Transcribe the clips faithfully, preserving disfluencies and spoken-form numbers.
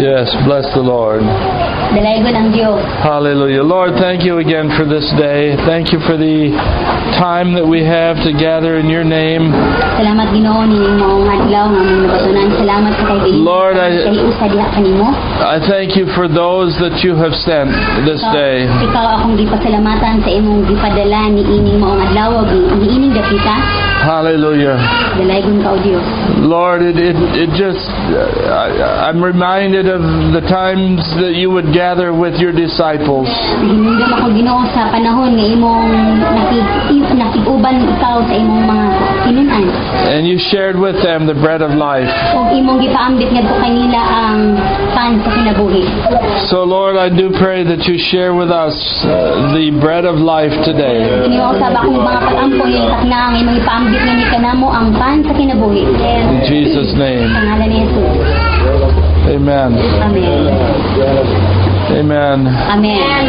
Yes, bless the Lord. Dalaygon ang Dios. Hallelujah. Lord, thank you again for this day. Thank you for the time that we have to gather in your name. Salamat Ginoo nining maong adlaw nga among nabatunan. Salamat sa kay Lord, I, kay usa diha kanimo. I thank you for those that you have sent this day. Ikaw akong gipasalamatan sa imong gipadala ni ining maong adlaw ni ining dapita. Hallelujah. Dalaygon ka o Dios. Lord, it it, it just uh, I, I'm reminded of the times that you would gather with your disciples. Hinumdum ako Ginoo sa panahon nga imong nakig nakig-uban ikaw sa imong mga kinunan. And you shared with them the bread of life. Ug imong gipaambit ngadto kanila ang pan sa kinabuhi. So Lord, I do pray that you share with us uh, the bread of life today. Ginoo sa akong mga pag-ampoy takna ang imong ipaambit nga kanamo ang pan sa kinabuhi. In Jesus' name. Sa ngalan ni Jesus. Amen. Amen. Amen. Amen.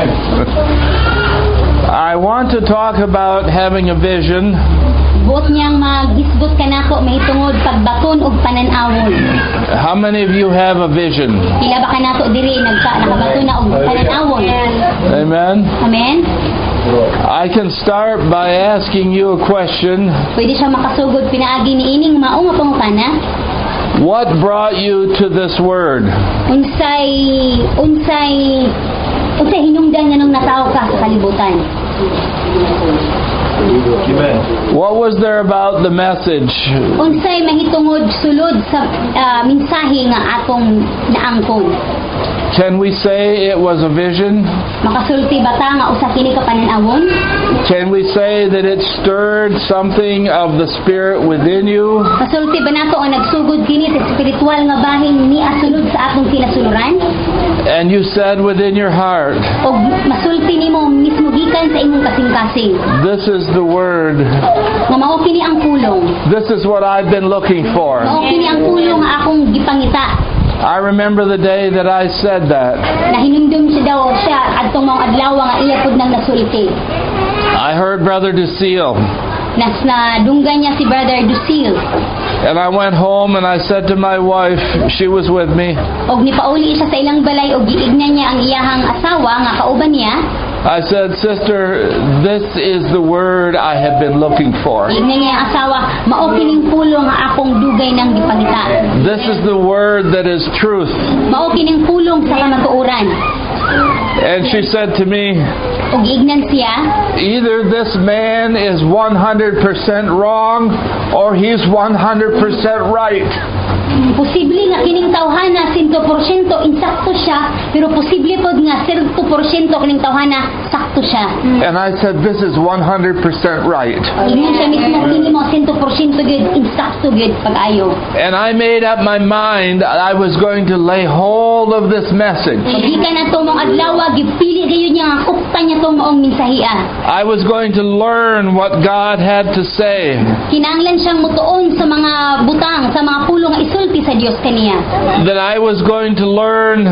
I want to talk about having a vision. Buot niyang magisgot kanako mahitungod pagbaton ug pananawon. How many of you have a vision? Pila ba kanato diri nagka nakabaton na og pananawon? Amen. Amen. I can start by asking you a question. Pwede siya makasugod pinaagi ni ining mao nga pangutana. What brought you to this word? Unsay unsay unsay hinungdan nga nung natawo ka sa kalibutan? What was there about the message? Unsay mahitungod sulod sa uh, mensahe nga atong naangkon? Can we say it was a vision? Makasulti bata nga usa kini ka pananawon? Can we say that it stirred something of the spirit within you? Kasulti ba nato ang nagsugod kini sa spiritual nga bahin ni asulod sa atong kinasuluran? And you said within your heart, O masulti nimo mismo gikan sa imong kasing-kasing. this is the word. Nga mao kini ang pulong. This is what I've been looking for. Mao kini ang pulong nga akong gipangita. I remember the day that I said that. Nahinumdum siya daw siya adtong mga adlaw nga iya pud nang nasulti. I heard Brother Ducille. Nas na dunggan niya si Brother Ducille. And I went home and I said to my wife, she was with me, Og nipauli siya sa ilang balay og giignan niya ang iyahang asawa nga kauban niya. I said, sister, this is the word I have been looking for. Giignan niya ang asawa, mao kining pulong nga akong dugay nang gipangita. This is the word that is truth. Mao kining pulong sa kamatuoran. And she said to me, Og giignan siya, either this man is one hundred percent wrong or he's one hundred percent right. posible nga kining tawhana one hundred percent insakto siya, pero posible pod nga one hundred percent kining tawhana sakto siya. And I said, this is one hundred percent right. Ingon siya mismo kini mo one hundred percent gud insakto gud pag-ayo. And I made up my mind I was going to lay hold of this message. Gikan ato mong adlaw gipili gayon niya nga kuptan niya tong maong mensahia. I was going to learn what God had to say. Kinahanglan siyang mutuon sa mga butang, sa mga pulong nga isulti sa Dios kaniya. That I was going to learn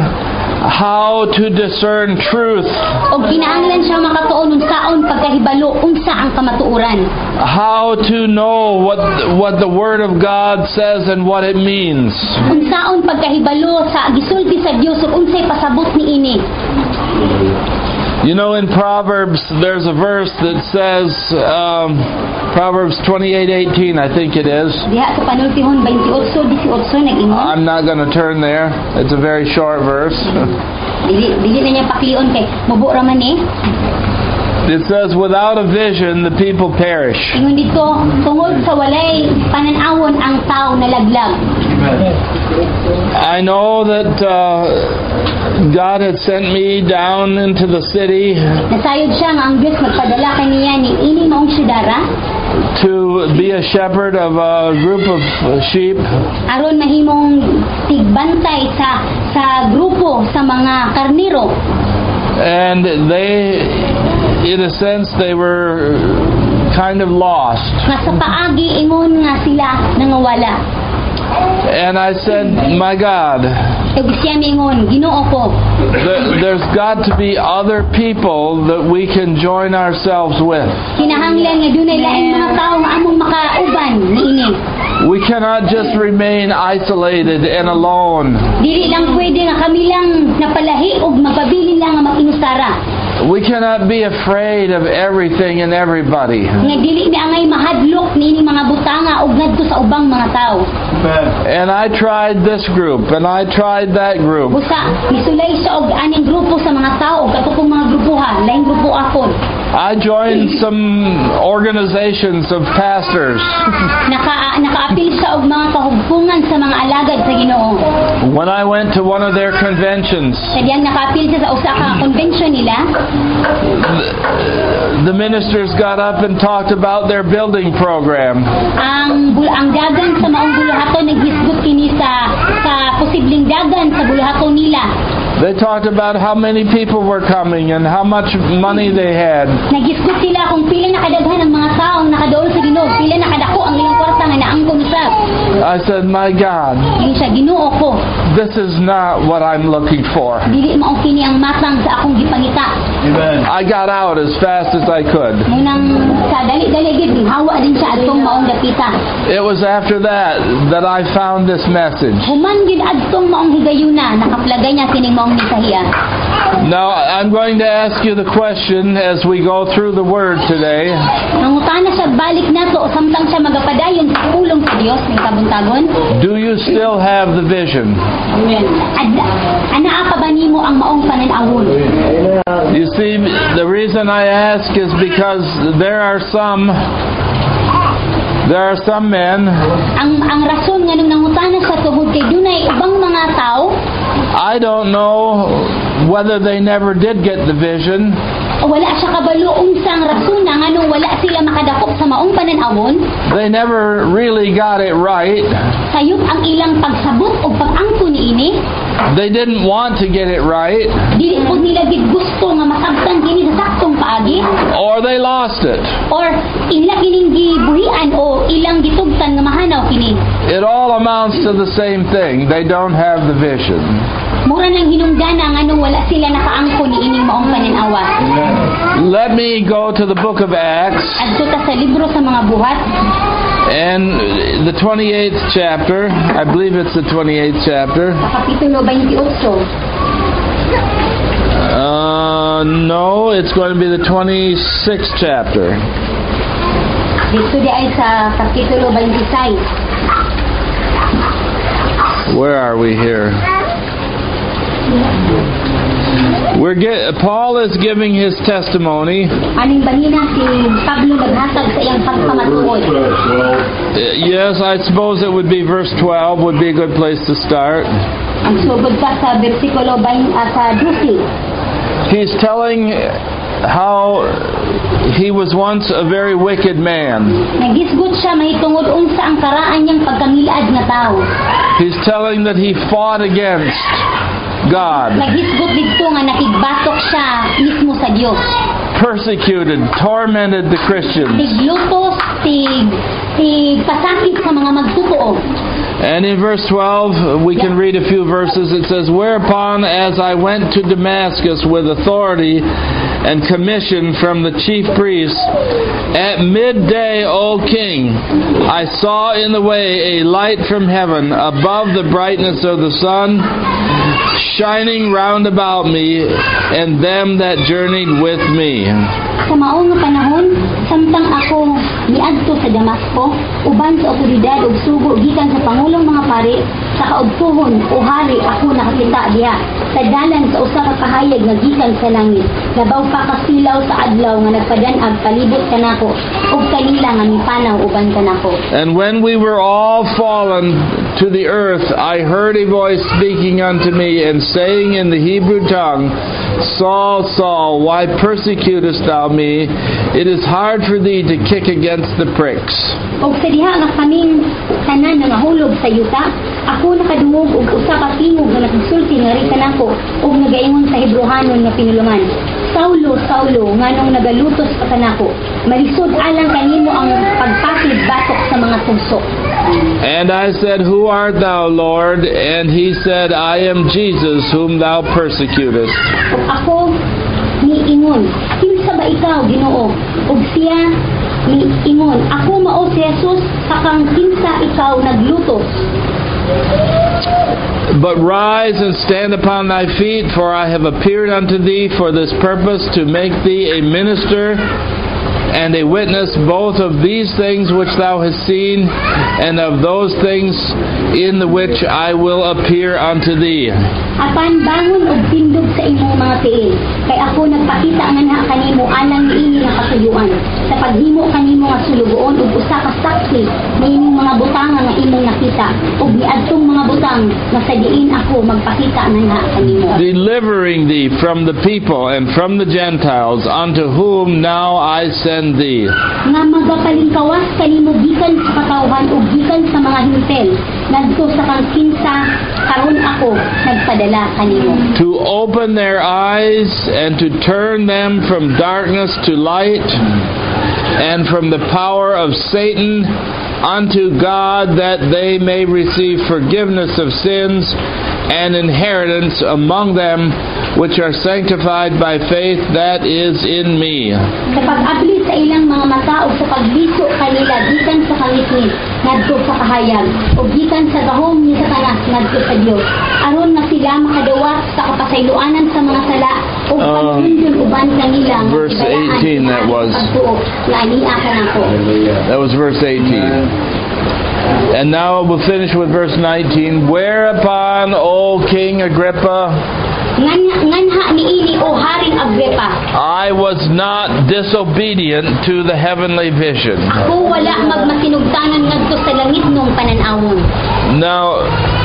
how to discern truth. Og kinahanglan siyang makatuon unsaon pagkahibalo unsa ang kamatuoran. How to know what what the Word of God says and what it means. Unsaon pagkahibalo sa gisulti sa Dios ug unsay pasabot niini. You know, in Proverbs, there's a verse that says, um, Proverbs twenty-eight eighteen, I think it is. Diha sa panultihon twenty-eight eighteen nag-ingon. I'm not going to turn there. It's a very short verse. Dili dili na niya paklion kay mubo ra man eh. It says, without a vision, the people perish. Ingon dito, tungod sa walay pananawon ang tao nalaglag. I know that uh, God had sent me down into the city Nasayod siya nga ang Dios magpadala kaniya ni ini maong syudara to be a shepherd of a group of sheep. aron mahimong tigbantay sa sa grupo sa mga karnero. And they, in a sense, they were kind of lost. Nga sa paagi ingon nga sila nangawala. And I said, my God, Ug siya mingon, Ginoo ko, th- there's got to be other people that we can join ourselves with. kinahanglan nga dunay laing mga tawo nga among makauban niini. We cannot just remain isolated and alone. Dili lang pwede nga kami lang napalahi og magpabilin lang nga mag-inusara. We cannot be afraid of everything and everybody. Nga dili ni angay mahadlok nini mga butanga og ngadto sa ubang mga tao. And I tried this group and I tried that group. Busa misulay siya og aning grupo sa mga tao og katong mga grupuhan, laing grupo akon. I joined some organizations of pastors. Naka nakaapil siya og mga kahugpungan sa mga alagad sa Ginoo. When I went to one of their conventions, Sadyang nakaapil siya sa usa ka convention nila. The ministers got up and talked about their building program. Ang bul ang dagan sa maong buluhaton naghisgot kini sa sa posibleng dagan sa buluhaton nila. They talked about how many people were coming and how much money they had. Nagisgot sila kung pila nakadaghan ang mga taong nakadool sa Ginoo, pila nakadako ang ilang kwarta nga naangkon usab. I said, my God, Yun siya, Ginoo ko. this is not what I'm looking for. Dili mao kini ang matang sa akong gipangita. I got out as fast as I could. Munang sa dali-dali gid hawa din siya adtong maong dapita. It was after that that I found this message. Human gid adtong maong higayuna nakaplagay niya kining maong misahiya. Now, I'm going to ask you the question as we go through the Word today. Nangutana siya balik nato samtang siya magapadayon sa pulong sa Dios ning kabuntagon. Do you still have the vision? Ada anaa pa ba nimo ang maong panan-awon? You see, the reason I ask is because there are some there are some men, Ang ang rason nga nung nangutana siya tungod kay dunay ubang mga tao, I don't know whether they never did get the vision, wala siya kabalo unsang rason nga nung wala sila makadakop sa maong panan-awon. they never really got it right, Sayop ang ilang pagsabot o pag-angko niini. they didn't want to get it right, Dili po nila gid gusto nga masabtan kini sa saktong paagi or they lost it. or ila kining gibuhian o ilang gitugtan nga mahanaw kini. It all amounts to the same thing. They don't have the vision. Mura nang hinungdana nga nung wala sila nakaangko niining maong panan-awa. Let me go to the book of Acts Adto ta sa libro sa mga buhat, and the twenty-eighth chapter. I believe it's the twenty-eighth chapter. sa kapitulo twenty-eight. Uh, no, it's going to be the twenty-sixth chapter. Dito di ay sa kapitulo twenty-six. Where are we here? We're get, Paul is giving his testimony. Aning banina si Pablo naghatag sa iyang pagpamatuod. Uh, Yes, I suppose it would be verse twelve would be a good place to start. Ang sugod ka sa bersikulo twenty uh, sa twelve. He's telling how he was once a very wicked man. Nagisgot siya mahitungod unsa ang karaan niyang pagkangilad nga tao. He's telling that he fought against God, Nagisgot dito nga nakigbatok siya mismo sa Dios. persecuted, tormented the Christians. Tiglutos, tig tig pasakit sa mga magtotoo. And in verse twelve, we can read a few verses. It says, whereupon as I went to Damascus with authority and commission from the chief priests, at midday, O king, I saw in the way a light from heaven above the brightness of the sun, shining round about me and them that journeyed with me. Sa maong nga panahon, samtang ako niadto sa Damasco, uban sa otoridad ug sugo gikan sa pangulong mga pari, sa kaugtuhon o hari ako nakakita diha sa dalan sa usa ka kahayag nga gikan sa langit. Labaw pa ka silaw sa adlaw nga nagpadan-ag palibot kanako ug kanila nga mipanaw uban kanako. And when we were all fallen to the earth, I heard a voice speaking unto me and saying in the Hebrew tongue, Saul, Saul, why persecutest thou me? It is hard for thee to kick against the pricks. Og sa diha nga kaming tanan nga nahulog sa yuta, ako nakadungog og usa ka tingog nga nagsulti nga ri kanako og nagaingon sa Hebrehanon nga pinulungan. Saulo, Saulo, nganong nagalutos pa kanako? Malisod alang kanimo ang pagpatid batok sa mga tugso. And I said, Who art thou, Lord? And he said, I am Jesus, whom thou persecutest. Ug ako niingon, kinsa ba ikaw, Ginoo? Ug siya Ni ingon, ako mao si Jesus, sakang kinsa ikaw nagluto. But rise and stand upon thy feet, for I have appeared unto thee for this purpose, to make thee a minister and a witness both of these things which thou hast seen, and of those things in the which I will appear unto thee. Apan bangon og tindog sa imong mga tiil, kay ako nagpakita nganha kanimo alang niini nga kasuyuan, sa paghimo kanimo nga sulugoon og usa ka saksi niining mga butang nga imong nakita, ug niadtong mga butang nga sa diin ako magpakita nganha kanimo. Delivering thee from the people and from the Gentiles, unto whom now I send thee. Nga magapalingkawas kanimo gikan sa katawhan ug gikan sa mga hintel, ngadto sa kang kinsa karon ako nagpadala kanimo. To open their eyes and to turn them from darkness to light, and from the power of Satan unto God, that they may receive forgiveness of sins and inheritance among them which are sanctified by faith that is in me. Sa pag-abli sa ilang mga mata o sa pagliso kanila gikan sa kangitngit ngadto sa kahayag o gikan sa gahom ni Satanas ngadto sa Dios, aron na sila makadawas sa kapasayloanan sa mga sala o pagtundon uban kanila nga verse eighteen that was. That was verse eighteen. And now we'll finish with verse nineteen. Whereupon, O King Agrippa, nganha niini o Haring Agrippa, I was not disobedient to the heavenly vision. Ako wala magmasinugtanan ngadto sa langit nung pananawon. Now,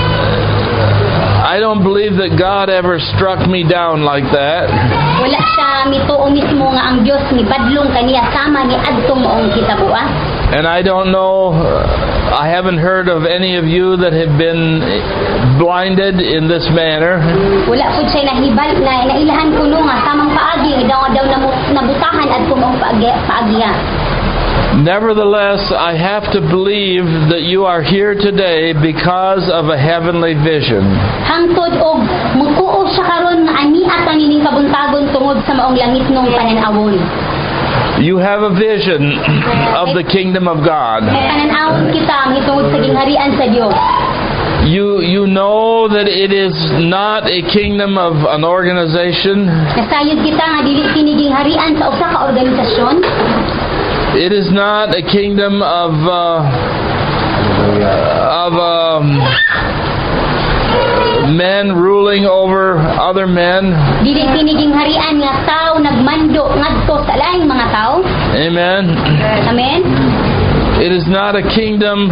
I don't believe that God ever struck me down like that. Wala siya mituo mismo nga ang Dios ni badlong kaniya sama ni adto moong kitabua. And I don't know, I haven't heard of any of you that have been blinded in this manner. Wala pud siya nahibal na nailahan kuno nga samang paagi daw daw nabutahan adto moong paagiya. Nevertheless, I have to believe that you are here today because of a heavenly vision. Hangtod og mutuo siya karon nga ani ata nining kabuntagon tungod sa maong langit nung pananawon. You have a vision of the kingdom of God. May pananawon kita mitungod sa gingharian sa Dios. You you know that it is not a kingdom of an organization. Nasayod kita nga dili kini gingharian sa usa ka organisasyon. It is not a kingdom of uh, of um, men ruling over other men. Dili kini gingharian nga tao nagmando ngadto sa laing mga tao. Amen. Amen. It is not a kingdom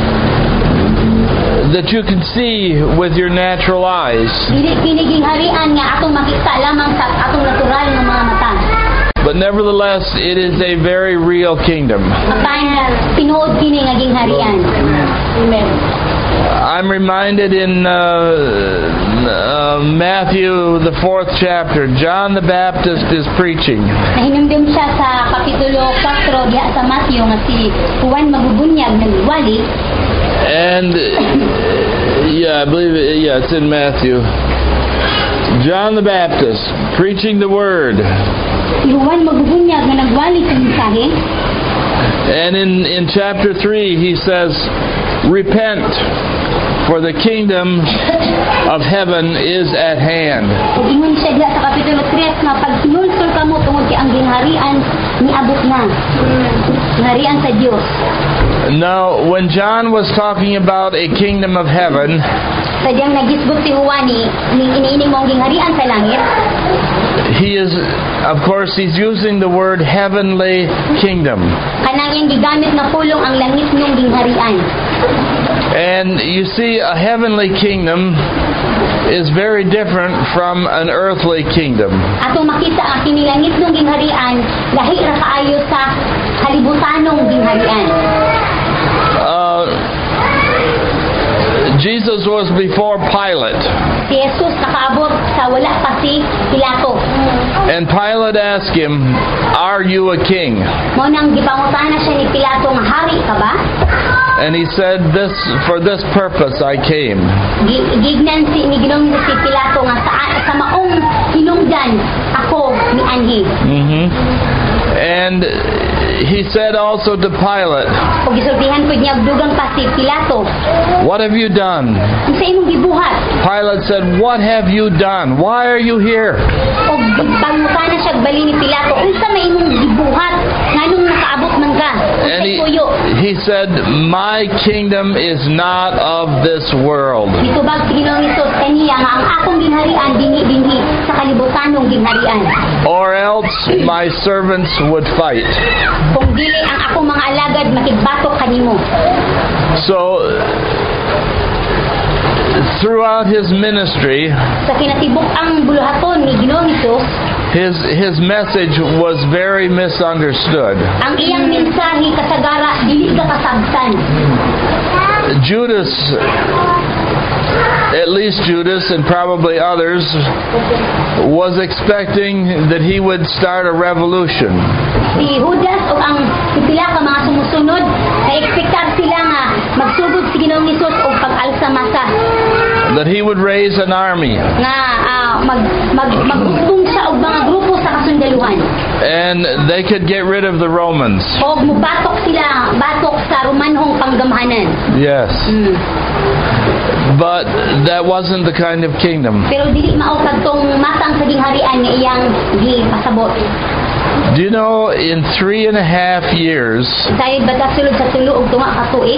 that you can see with your natural eyes. Dili kini gingharian nga atong makita lamang sa atong natural nga mga mata. But nevertheless, it is a very real kingdom. Apan tinuod kini nga gingharian. Amen. I'm reminded in uh, uh, Matthew, the fourth chapter, John the Baptist is preaching. Nahinumdum siya sa kapitulo four diha sa Matthew nga si Juan Magubunyag nagwali. And yeah, I believe it, yeah, it's in Matthew. John the Baptist preaching the word. Si Juan Magubunyag nga nagwali sa mensahe. And in in chapter three he says, repent, for the kingdom of heaven is at hand. Ug ingon siya diha sa kapitulo three nga pagsulsul kamo tungod kay ang gingharian niabot na. Gingharian sa Dios. Now, when John was talking about a kingdom of heaven, sadyang nagisgot si Juan ni iniining mong gingharian sa langit. He is, of course, he's using the word heavenly kingdom. Kanang iyang gigamit na pulong ang langit ng gingharian. And you see, a heavenly kingdom is very different from an earthly kingdom. Atong makita ang kini langit ng gingharian lahi ra kaayo sa kalibutanong gingharian. Uh, Jesus was before Pilate. Si Jesus nakaabot sa wala pa si Pilato. And Pilate asked him, "Are you a king?" Mao nang gipangutana siya ni Pilato nga hari ka ba? And he said, "This for this purpose I came." Gignan si ni Ginoo si Pilato nga sa sa maong hinungdan ako ni anhi. Mm-hmm. And he said also to Pilate, O gisultihan ko niya dugang pa si Pilato. "What have you done?" Unsa imong gibuhat? Pilate said, "What have you done? Why are you here?" O pangutana siya bali ni Pilato, unsa may imong gibuhat? Nganong nakaabot man ka? And Unsay he, puyo? he said, "My kingdom is not of this world." Mitubag si Ginoong Hesus kaniya nga ang akong ginharian dinhi-dinhi sa kalibutanong ginharian. Or else my servants would fight. Kung dili ang akong mga alagad makigbatok kanimo. So, throughout his ministry, Sa kinatibuk ang buluhaton ni Ginoong Hesus, his his message was very misunderstood. ang iyang mensahe kasagara dili ka kasabtan. Judas, at least Judas and probably others, was expecting that he would start a revolution. Si Judas o ang pipila ka mga sumusunod, na-expectar sila nga magsugod si Ginoong Hesus o pag-alsa masa. That he would raise an army. Nga ah, mag, mag, magutong siya og mga grupo sa kasundaluhan. And they could get rid of the Romans. O mubatok sila, batok sa Romanhong panggamhanan. Yes. Mm. But that wasn't the kind of kingdom. Pero dili mao kadtong matang sa gingharian nga iyang gipasabot. Do you know, in three and a half years, Sayod ba ta sulod sa tulo og tunga ka tuig?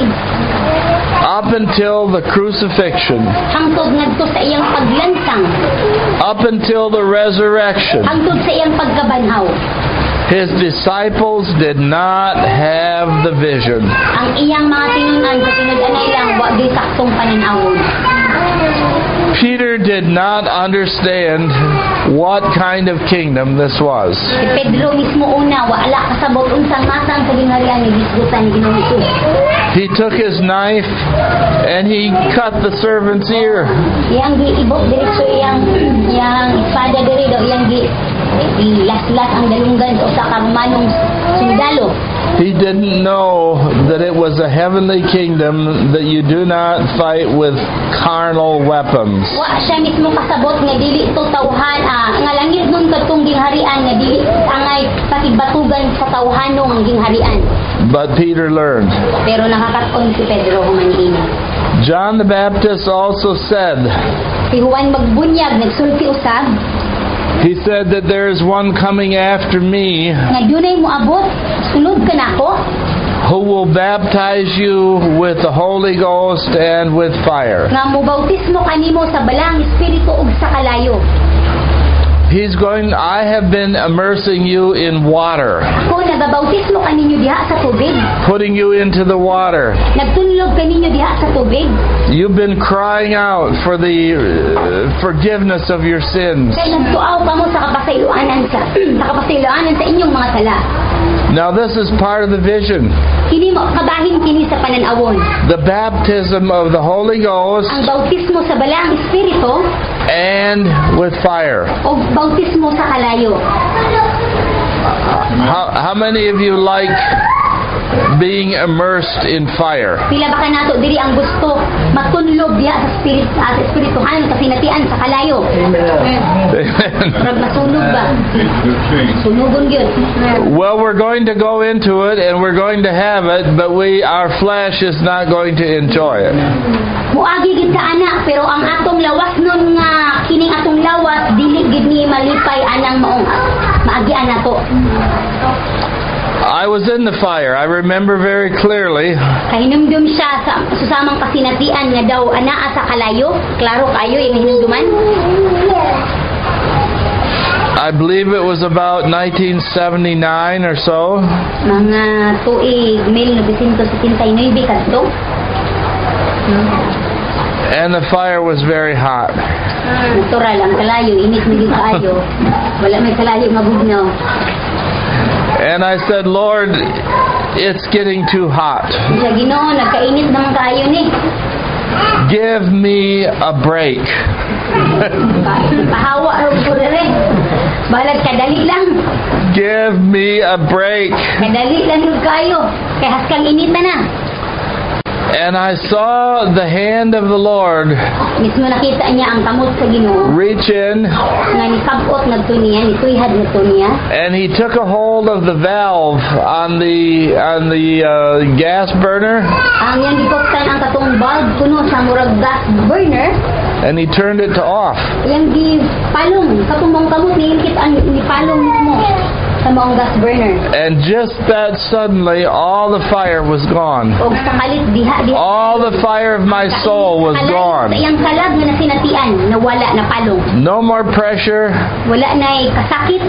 up until the crucifixion, Hangtod ngadto sa iyang paglansang, up until the resurrection, hangtod sa iyang pagkabanhaw, his disciples did not have the vision. ang iyang mga tinunan sa tinud-anay lang wa gyud saktong panan-awon. Peter did not understand what kind of kingdom this was. Si Pedro mismo una wala kasabot unsang matang sa gingharian ni gisgutan ni Ginoong Hesus. He took his knife and he cut the servant's ear. Iyang giibot diretso iyang iyang espada diri daw iyang gi ilaslas ang dalunggan o sa karumanong sundalo. He didn't know that it was a heavenly kingdom, that you do not fight with carnal weapons. Wa siya mismo kasabot nga dili to tawhan ah, nga langit nun kadtong gingharian nga dili angay pakigbatugan sa tawhanong gingharian. But Peter learned. Pero nakakaton si Pedro humaniini. John the Baptist also said, Si Juan magbunyag nagsulti usab he said that there is one coming after me nga dunay moabot sulod ka nako who will baptize you with the Holy Ghost and with fire. nga mobautismo kanimo sa balang espiritu ug sa kalayo. He's going, I have been immersing you in water, Ako nagabautismo kaninyo diha sa tubig. putting you into the water. Nagtunlog kaninyo diha sa tubig. You've been crying out for the uh, forgiveness of your sins. Kaya nagtuaw ka mo sa kapasayloanan sa, sa kapasayloanan sa inyong mga sala. Now this is part of the vision. Kini mo kabahin kini sa pananawon. The baptism of the Holy Ghost Ang bautismo sa balang espiritu and with fire. o bautismo sa kalayo. How, how many of you like being immersed in fire? Pila ba ka nato diri ang gusto matunlog diha sa spirit sa espirituhan kasinatian sa kalayo. Amen. Murag masunog ba? Sunugon gyud. Well, we're going to go into it and we're going to have it, but we, our flesh is not going to enjoy it. Muagi gid sa ana pero ang atong lawas nun nga kining atong lawas dili gid ni malipay anang maong maagi ana to. I was in the fire. I remember very clearly. Kahinumdum siya sa susamang kasinatian nga daw anaa sa kalayo. Klaro kayo yung hinumduman. I believe it was about nineteen seventy-nine or so. Mga tuig nineteen seventy-nine kadto. And the fire was very hot. Natural ang kalayo, init na gyud kaayo. Wala may kalayo mabugnaw. And I said, Lord, it's getting too hot. Sa Ginoo nagkainit naman kaayo ni. Give me a break. Pahawa ro ko dere. Balag kadali lang. Give me a break. Kadali lang gyud kaayo. Kay haskang init na na. And I saw the hand of the Lord Mismo nakita niya ang kamot sa Ginoo reach in, nga nikabot ngadto niya, nituyhad ngadto niya. and He took a hold of the valve on the on the uh, gas burner, Ang yang gipuktan ang katong bulb kuno sa murag gas burner, and He turned it to off. yang gipalong katong mong kamot ni kita ang ipalong mo sa mong gas burner. And just that suddenly, all the fire was gone. Og sakalit diha diha All the fire of my soul was gone. Yang kalag nga nasinatian nawala na palong. No more pressure, Wala na'y kasakit,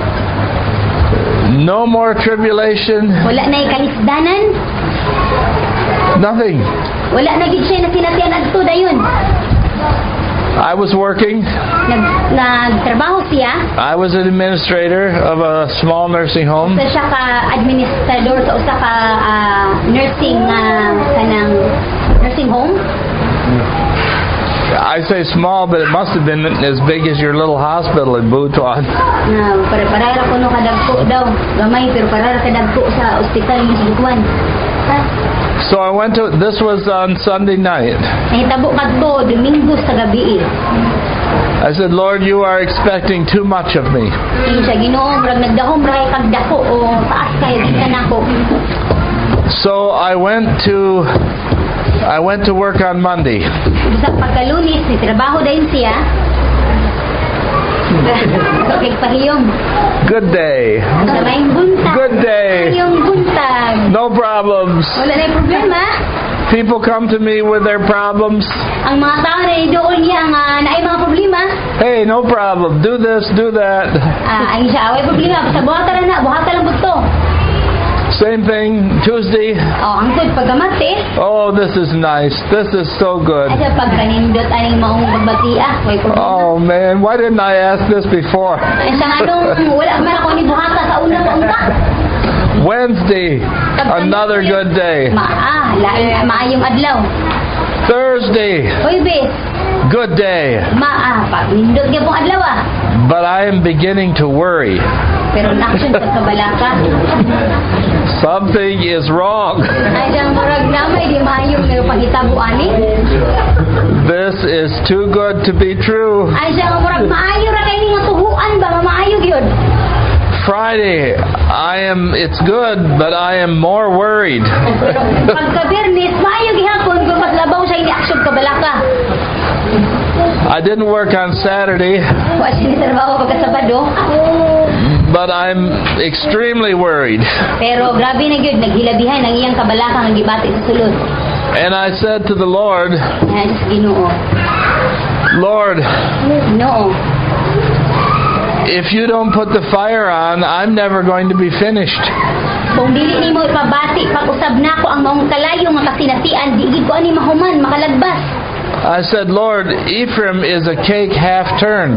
no more tribulation, wala na'y kalisdanan, nothing. wala na gid siya nasinatian adto dayon. I was working. Nag nagtrabaho siya. I was an administrator of a small nursing home. Sa siya ka administrador sa usa ka ah, nursing ah, kanang nursing home. I say small, but it must have been as big as your little hospital in Butuan. Na para para ra kuno kadagko daw. Gamay pero para ra kadagko sa ospital ni Butuan. So I went to, this was on Sunday night. Nahitabo kadto Domingo sa gabi. I said, Lord, you are expecting too much of me. Ingon siya, Ginoo, murag nagdahom ra kay kagdako o taas kay gikan ako. So I went to, I went to work on Monday. Sa pagkalunis, ni trabaho dayon siya. Okay, pahiyom. Good day. Sa maing buntag. Good day. Pahiyom buntag. No problems. Wala na yung problema. People come to me with their problems. Ang mga tao na doon niya nga naay mga problema. Hey, no problem. Do this, do that. Ah, ay siya, away problema. Basta buhata lang na, buhata lang buto. Same thing Tuesday. Oh, ang good pagkamati. Oh, this is nice. This is so good. Ay siya, pag kanindot aning maong pagbatia. Way problema. Oh man, why didn't I ask this before? Ay siya nga nung wala man ako ni buhata sa una pa unta. Wednesday, another good day. Ma ah, lain maayong adlaw. Thursday, Oy, bes. good day. Ma ah, pag nindot gyud pong adlaw ah. But I am beginning to worry. Pero naksyon sa kabalaka. Something is wrong. Ay dang murag namay di maayong pero panghitabo ani. This is too good to be true. Ay siya nga murag maayo ra kay nga tuhuan ba maayo gyud. Friday, I am, it's good, but I am more worried. Pero pagka Bernes maayo gihapon kung mas labaw siya ini aksyon kabalaka. I didn't work on Saturday, Wa siya trabaho pagka Sabado. but I'm extremely worried. Pero grabe na gyud naghilabihan ang iyang kabalaka nga gibati sa sulod. And I said to the Lord, Ay Ginoo. Lord, No. if you don't put the fire on, I'm never going to be finished. Kung dili nimo ipabati pag-usab nako ang maong kalayo nga kasinatian di gid ko ani mahuman makalagbas. I said, Lord, Ephraim is a cake half turned.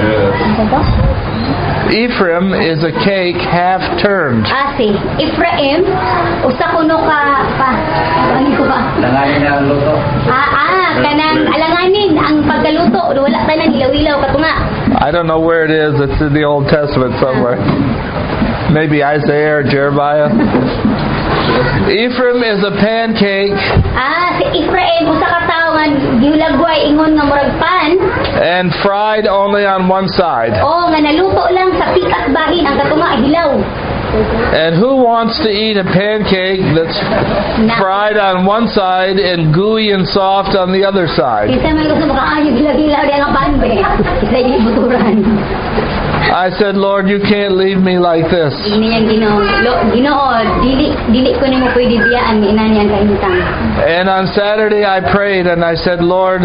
Ephraim is a cake half turned. Asi, Ephraim, usa kuno ka pa. Ano ko ba? Langanin na ang luto. Ah, ah, kanang alanganin ang pagkaluto, wala tanan ilaw-ilaw katunga. I don't know where it is. It's in the Old Testament somewhere. Maybe Isaiah or Jeremiah. Ephraim is a pancake, Ah, si Ephraim usa ka tawo nga giulagway ingon nga murag pan. and fried only on one side. O nga naluto lang sa pikas bahin ang katunga ay hilaw. And who wants to eat a pancake that's fried on one side and gooey and soft on the other side? Kinsa man gusto makaayo hilaw-hilaw di nga pan be. Isa di buturan. I said, Lord, you can't leave me like this. Ini yang Ginoo, Lo- Ginoo, dili dili ko nimo pwede biyaan ni inani ang kahintang. And on Saturday I prayed and I said, Lord,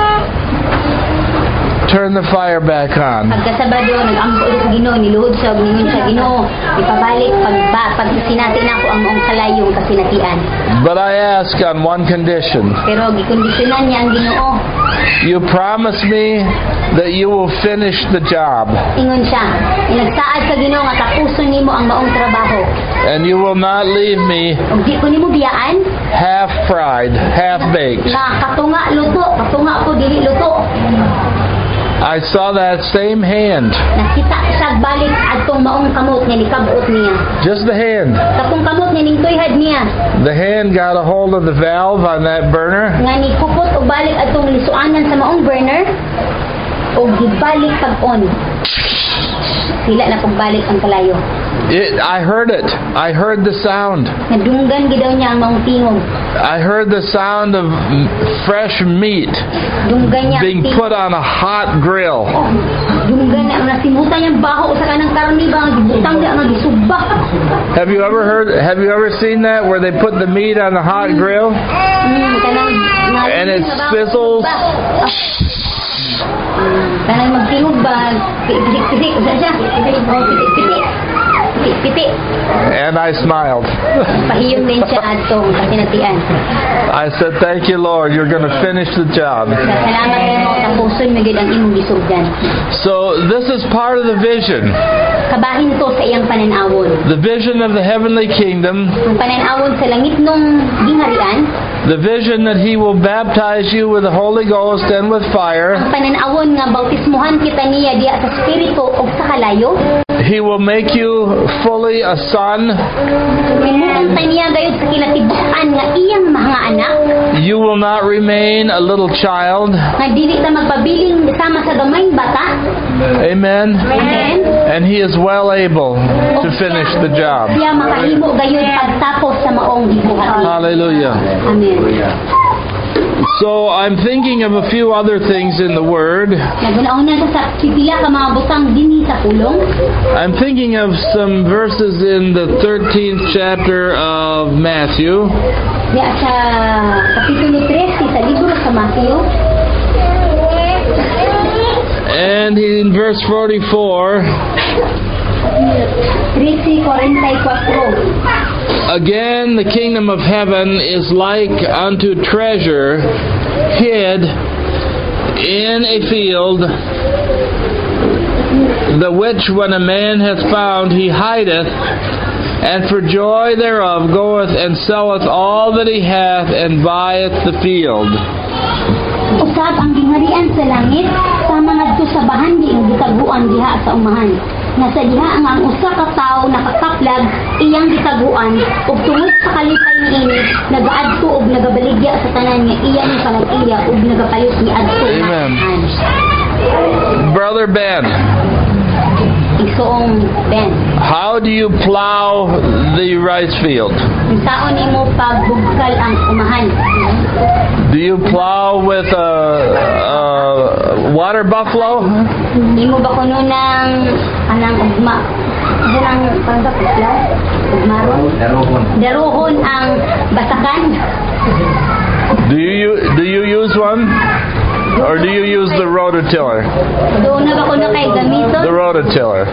turn the fire back on. Pagka Sabado nag-ampo ulit sa Ginoo, niluhod siya, ningon siya Ginoo, ipabalik pag pag sinati nako ang maong kalayong kasinatian. But I ask on one condition. Pero gikondisyonan niya ang Ginoo. You promise me that you will finish the job. Ingon siya, inagsaad sa Ginoo nga tapuson nimo ang maong trabaho. And you will not leave me Ug di ko nimo biyaan half fried, half baked. na katunga luto, katunga ko dili luto. I saw that same hand. Nakita siya balik adtong maong kamot nga nikabot niya. Just the hand. Kapong kamot nga ning tuyhad niya. The hand got a hold of the valve on that burner. Nga nikupot og balik adtong lisuanan sa maong burner. O gibalik pag-on. Sila na pagbalik ang kalayo. It, I heard it. I heard the sound. Nadunggan gidaw niya ang maong tingog. I heard the sound of fresh meat Dunggan niya being ang tingog. put on a hot grill. Oh, dunggan niya ang nasimutan niyang baho sa kanang karni ba nga gibutang niya nga gisubak. Have you ever heard? Have you ever seen that where they put the meat on the hot grill Mm, kanang and it sizzles? Kanang magtingog ba? Pitik-pitik. Usa siya? Oh, pitik-pitik. Pitik-pitik. And I smiled. Pahiyon din siya atong kasinatian. I said, "Thank you, Lord. You're going to finish the job." Salamat nimo tapuson mo gid ang imong gisugdan. So this is part of the vision, Kabahin to sa iyang pananawon. the vision of the heavenly kingdom, Ang pananawon sa langit nung gingharian, the vision that He will baptize you with the Holy Ghost and with fire. ang pananawon nga bautismuhan kita niya diya sa spirito o sa kalayo. He will make you fully a son. Minungan ta niya gayud sa kilatibukan nga iyang mga anak You will not remain a little child. nga dili ta magpabiling sama sa gamay bata. Amen. Amen. And He is well able to finish the job. Siya makahimo gayud pagtapos sa maong gibuhat. Hallelujah. Amen. So I'm thinking of a few other things in the Word. Nagunauna ta sa pipila ka mga butang dinhi sa pulong. I'm thinking of some verses in the thirteenth chapter of Matthew. Diya sa kapitulo thirteen sa libro sa Mateo. And in verse forty-four, thirteen forty-four. again, the kingdom of heaven is like unto treasure hid in a field, the which when a man hath found, he hideth, and for joy thereof goeth and selleth all that he hath, and buyeth the field. Usab ang gingharian sa langit sama ngadto sa bahandi ang gitaguan diha sa umahan. Nasa diha ang ang usa ka tawo nakakaplag iyang gitaguan ug tungod sa kalipay niini nagaadto ug nagabaligya sa tanan nga iya ni palag-iya ug nagapalit ni adto. Amen. Brother Ben, Igsoong Ben, how do you plow the rice field? unsaon nimo pagbugkal ang umahan? Do you plow with a, a water buffalo? Nimo ba kuno ng anang ugma? Anang pangdapla? Ugmaron? Daruhon ang basakan. Do you do you use one, or do you use the rototiller? Doon na ba kuno kay gamiton? The rototiller.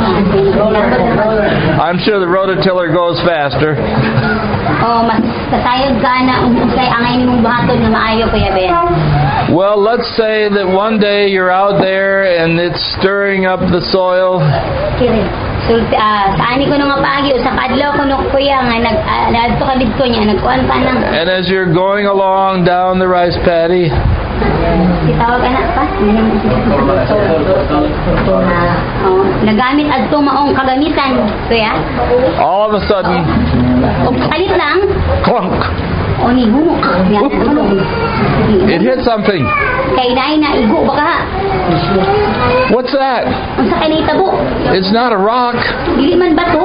I'm sure the rototiller goes faster. Oh, mas kasayod ka na usay angay nimong buhaton na maayo Kuya Ben. Well, let's say that one day you're out there and it's stirring up the soil, Kiri. So, uh, sa ani ko nga paagi usa ka adlaw kuno kuya nga nag uh, adto ka didto niya nagkuan ka nang and as you're going along down the rice paddy, gitawag anak pa. Oh, nagamit adto maong kagamitan kuya. all of a sudden, Og kalit lang clunk! o ni humo yan. It hit something. Kay dai na igo ba ka? What's that? Unsa kay naitabo? It's not a rock. Dili man bato.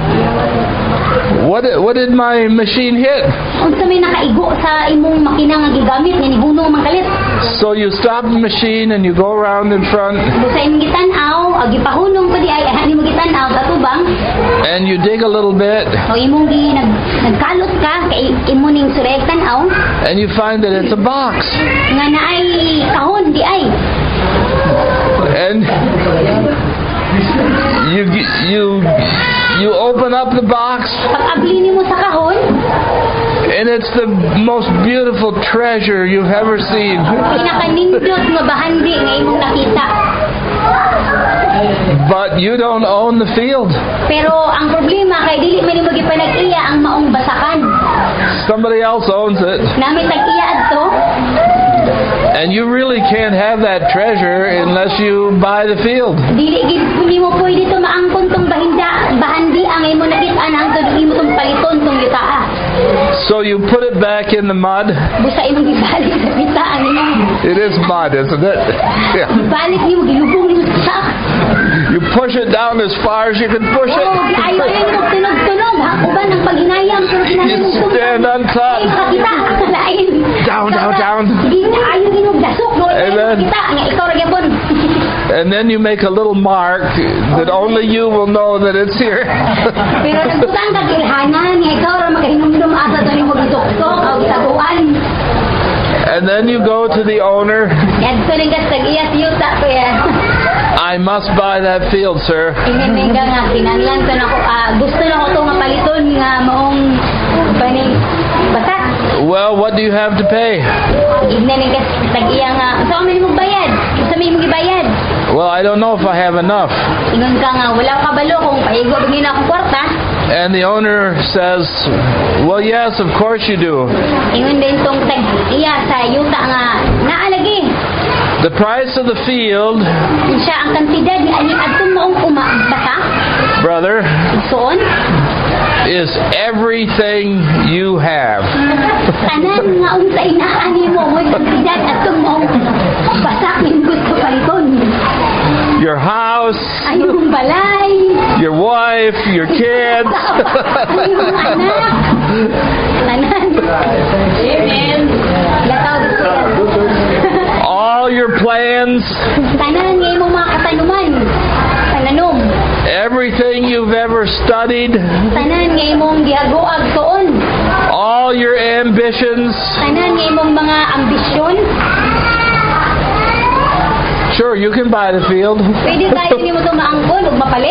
What what did my machine hit? Unsa may nakaigo sa imong makina nga gigamit nga nihuno man kalit. So you stop the machine and you go around in front Busa imong gitan-aw, agi pahunong pa di ay ani mo gitan-aw sa tubang. and you dig a little bit O imong gi nag nagkalot ka kay imo ning surek tan-aw and you find that it's a box. nga naay kahon di ay. And you you you open up the box Pag-abli nimo sa kahon, and it's the most beautiful treasure you've ever seen. pinakanindot nga bahandi nga imong nakita. But you don't own the field. Pero ang problema kay dili man nimo gipanag-iya ang maong basakan. Somebody else owns it. Nami tag-iya adto. And you really can't have that treasure unless you buy the field. Dili gid hindi mo pwede to maangkon tong bahinda, bahandi ang imo nakit-an ang to imo tong paliton tong yutaa. So you put it back in the mud. Busa imong gibalik sa kita ang imo. It is mud, isn't it? Yeah. Balik nimo gilubong nimo sa. You push it down as far as you can push it. Oh, ayo ayo tunog-tunog ha. Uban ang paghinayang pero You kinahanglan stand on top. kita lain. Down, down, down. Sige ayo ginog dasok no. Amen. Kita nga ikaw ra gyapon. And then you make a little mark that only you will know that it's here. Pero nagutang ka ilhanan nga ikaw ra makahinumdum asa to nimo gituktok o gitabuan. And then you go to the owner. Yadto ning gastag-iya yuta ko ya. I must buy that field, sir. Inimenga nga kinahanglan to nako ah, gusto na ko to nga paliton nga maong paning batak. Well, what do you have to pay? Igna ning gastag-iya nga sa may mo bayad. Sa may mo gibayad. Well, I don't know if I have enough. Ingon ka nga wala ka balo kung paigo bigin ako kwarta. And the owner says, well, yes, of course you do. Ingon din tong tag-iya sa yuta nga naalagi. The price of the field, Siya ang kantidad ni ani adtong maong umabasa. brother, Soon, is everything you have. tanan nga unsa inaani mo mo kantidad adtong maong basa ning gusto paliton. Your house, Ayong balay, your wife, your kids. ayong anak. Tanan. Amen. Lataw dito. All your plans, Tanan nga imong mga katanuman. Pananom. everything you've ever studied, Tanan nga imong gihagoag tuon. all your ambitions. Tanan nga imong mga ambisyon. Sure, you can buy the field. Pwede tayo nimo to maangkon ug mapalit.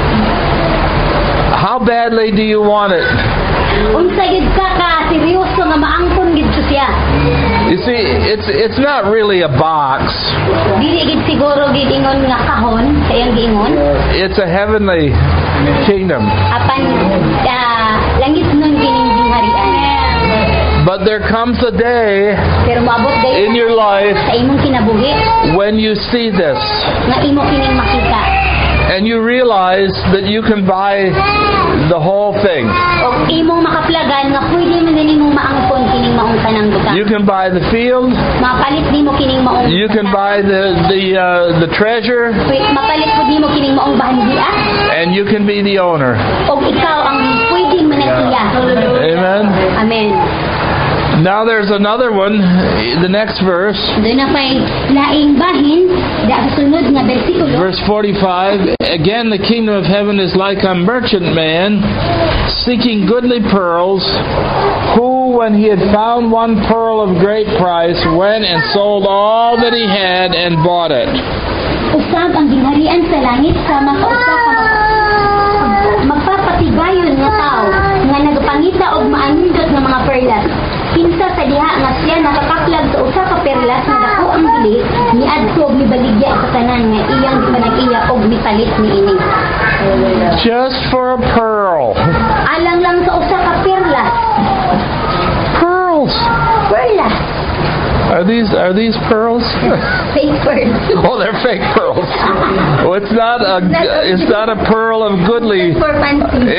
How badly do you want it? Unsa gid ka ka seryoso nga maangkon gid siya. You see, it's it's not really a box. Dili gid siguro gid ingon nga kahon sa iyang giingon. It's a heavenly kingdom. Apan uh, langit nun kining gingharian. But there comes a day Pero moabot in dayon your life sa imong kinabuhi when you see this nga imo kining makita. and you realize that you can buy the whole thing. O imong makaplagan nga pwede man din imong maangkon kining maong tanang butang. You can buy the field. Mapalit nimo kining maong You can buy the the uh, the treasure, Pwede- mapalit pud nimo kining maong bahandia. and you can be the owner. O ikaw ang pwedeng managsiya. Amen. Amen. Now there's another one. The next verse, Doon na pa'y laing bahin, da sa sunod nga bersikulo. verse forty-five. Again, the kingdom of heaven is like a merchant man seeking goodly pearls, who, when he had found one pearl of great price, went and sold all that he had and bought it. Usab ang gingharian sa langit sa makausa ka mag- magpapatigayon nga tao nga nagpangita og maanindot nga mga perlas. Kinsa sa diha nga siya nakakaplag sa usa ka perlas nga dako ang bili niadto og mibaligya sa tanan nga iyang panag-iya og mipalit niini. Just for a pearl. Alang lang sa usa ka perlas. Pearls. Perlas. Are these are these pearls? Fake pearls. Oh, they're fake pearls. Oh, it's not a it's not a pearl of goodly. For fancy.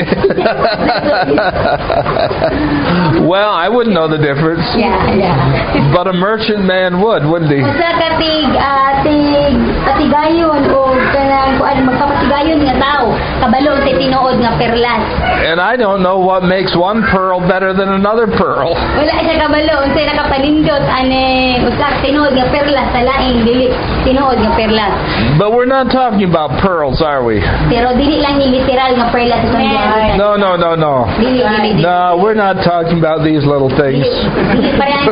Well, I wouldn't know the difference, Yeah, yeah. but a merchant man would, wouldn't he? Usa ka tig ah, tig patigayon o kanang kuan magpapatigayon nga tao kabalo sa tinuod nga perlas. And I don't know what makes one pearl better than another pearl. Wala siya kabalo unsay nakapanindot ani usa ka tinuod nga perlas sa laing dili tinuod nga perlas. But we're not talking about pearls, are we? Pero dili lang ni literal nga perlas sa diyan. No, no, no, no. Dili dili dili. No, we're not talking about these little things. Dili parang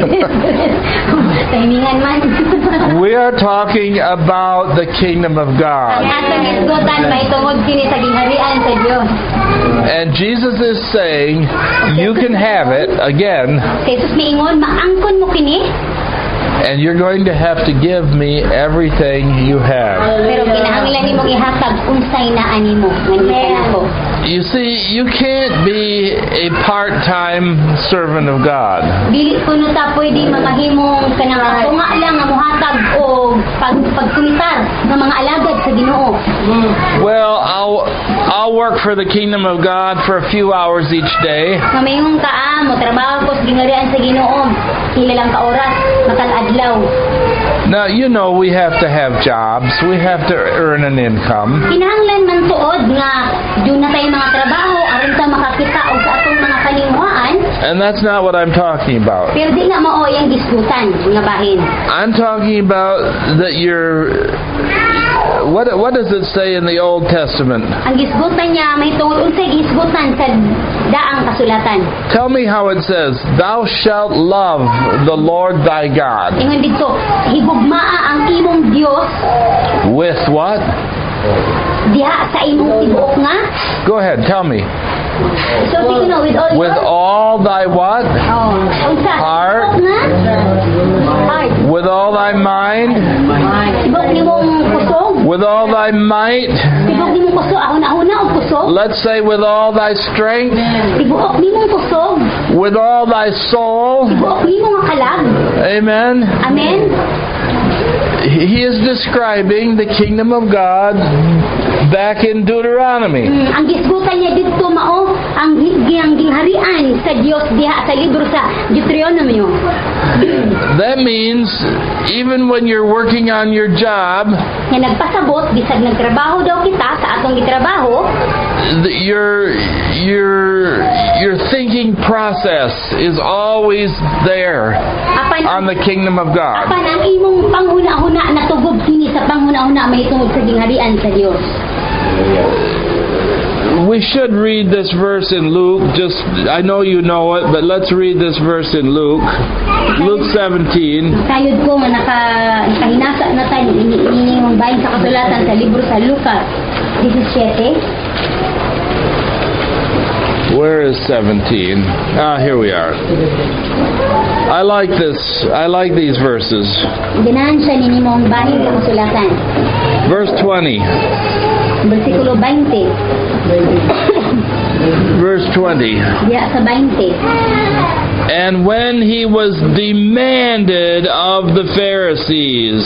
timingan man. We are talking about the kingdom of Ang God. atong isgotan may tungod kini sa gingharian sa Dios. And Jesus is saying, you can have it again, Jesus miingon maangkon mo kini and you're going to have to give me everything you have. pero kinahanglan nimo akong ihatag unsay naa nimo ngandikan ako. You see, you can't be a part-time servant of God. Dili kuno ta pwede mamahimong kanang ako nga lang nga mohatag og pag pagkumitar ng mga alagad sa Ginoo. Well, I'll I'll work for the kingdom of God for a few hours each day. Mamayong ka ah, mo trabaho ko sa gingharian sa Ginoo. Pila lang ka oras matag adlaw. Now, you know we have to have jobs. We have to earn an income. Kinahanglan man tuod nga dun na tayo mga trabaho aron ta makakita og sa atong mga panimuan. And that's not what I'm talking about. Pero di nga mao yang gisgutan nga bahin. I'm talking about that you're... What, what does it say in the Old Testament? Ang gisgutan niya may tungod unsay gisgutan sa daang kasulatan. Tell me how it says, Thou shalt love the Lord thy God. Ingon dito, higugmaa ang imong Dios With what? diha sa imong tibuok nga. Go ahead, tell me. So well, you know, with all With your, all thy what? oh, unsa? Heart. Tibuok nga. Heart. With all thy mind? Tibuok nimong kusog. With all thy might? Tibuok nimong kusog. Ahuna-ahuna og kusog. Let's say with all thy strength? Tibuok nimong kusog. With all thy soul? Tibuok nimong nga kalag. Amen. Amen. He is describing the kingdom of God back in Deuteronomy. Mm, ang gisgutan niya dito mao ang giyang gingharian sa Dios diha sa libro sa Deuteronomy. That means even when you're working on your job, Nga nagpasabot bisag nagtrabaho daw kita sa atong gitrabaho, th- your your your thinking process is always there apan on the kingdom of God. apan ang imong panghuna-huna natugob kini sa panghuna-huna may tungod sa gingharian sa Dios. We should read this verse in Luke. Just, I know you know it, but let's read this verse in Luke. Luke seventeen. Sayod ko nga naka nakahinasa na tayo ini mong bahin sa kasulatan sa libro sa Lucas seventeen. Where is seventeen? Ah, here we are. I like this. I like these verses. Ganahan siya nini mong bahin sa kasulatan. Verse twenty. Bersikulo twenty. Verse twenty. Diya sa twenty. And when he was demanded of the Pharisees,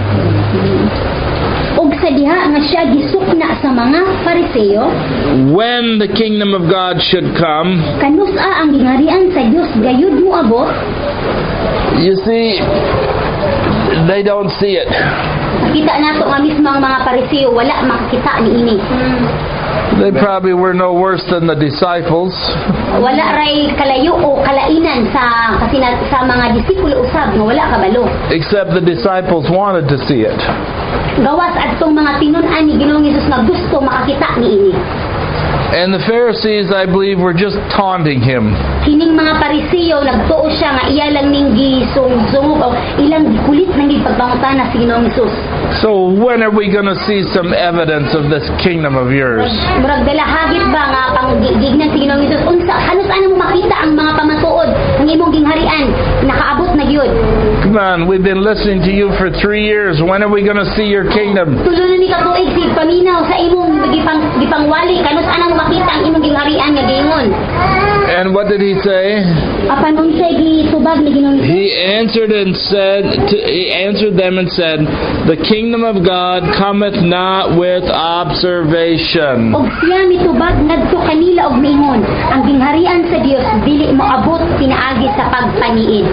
Og sa diha nga siya gisukna sa mga Pariseo, when the kingdom of God should come, kanusa ang gingharian sa Dios gayud mo abot. you see, they don't see it. Makita nato nga mismo ang mga Pariseo wala makakita niini. They probably were no worse than the disciples. Wala ray kalayo o kalainan sa kasi na, sa mga disipulo usab nga wala kabalo. Except the disciples wanted to see it. Gawas adtong mga tinun-an ni Ginoong Hesus nga gusto makakita niini. And the Pharisees, I believe, were just taunting him. Kining mga Pariseo nagtuo siya nga iya lang ning gisungzungog o ilang kulit nang gipagpangutana si Ginoong Hesus. So when are we going to see some evidence of this kingdom of yours? Murag dala hagit ba nga panggignan si Ginoong Hesus unsa halos ana mo makita ang mga pamatuod ng imong gingharian nakaabot na gyud. Come on, we've been listening to you for three years. When are we going to see your kingdom? Tulo na ni katuig si paminaw sa imong gipang gipangwali kanos ana mo makita ang imong gingharian nga giingon. And what did he say? Apan unsay gitubag ni Ginoong Hesus? He answered and said, to, he answered them and said, the kingdom of God cometh not with observation. Og siya mitubag ngadto kanila og miingon, ang gingharian sa Dios dili moabot pinaagi sa pagpaniid.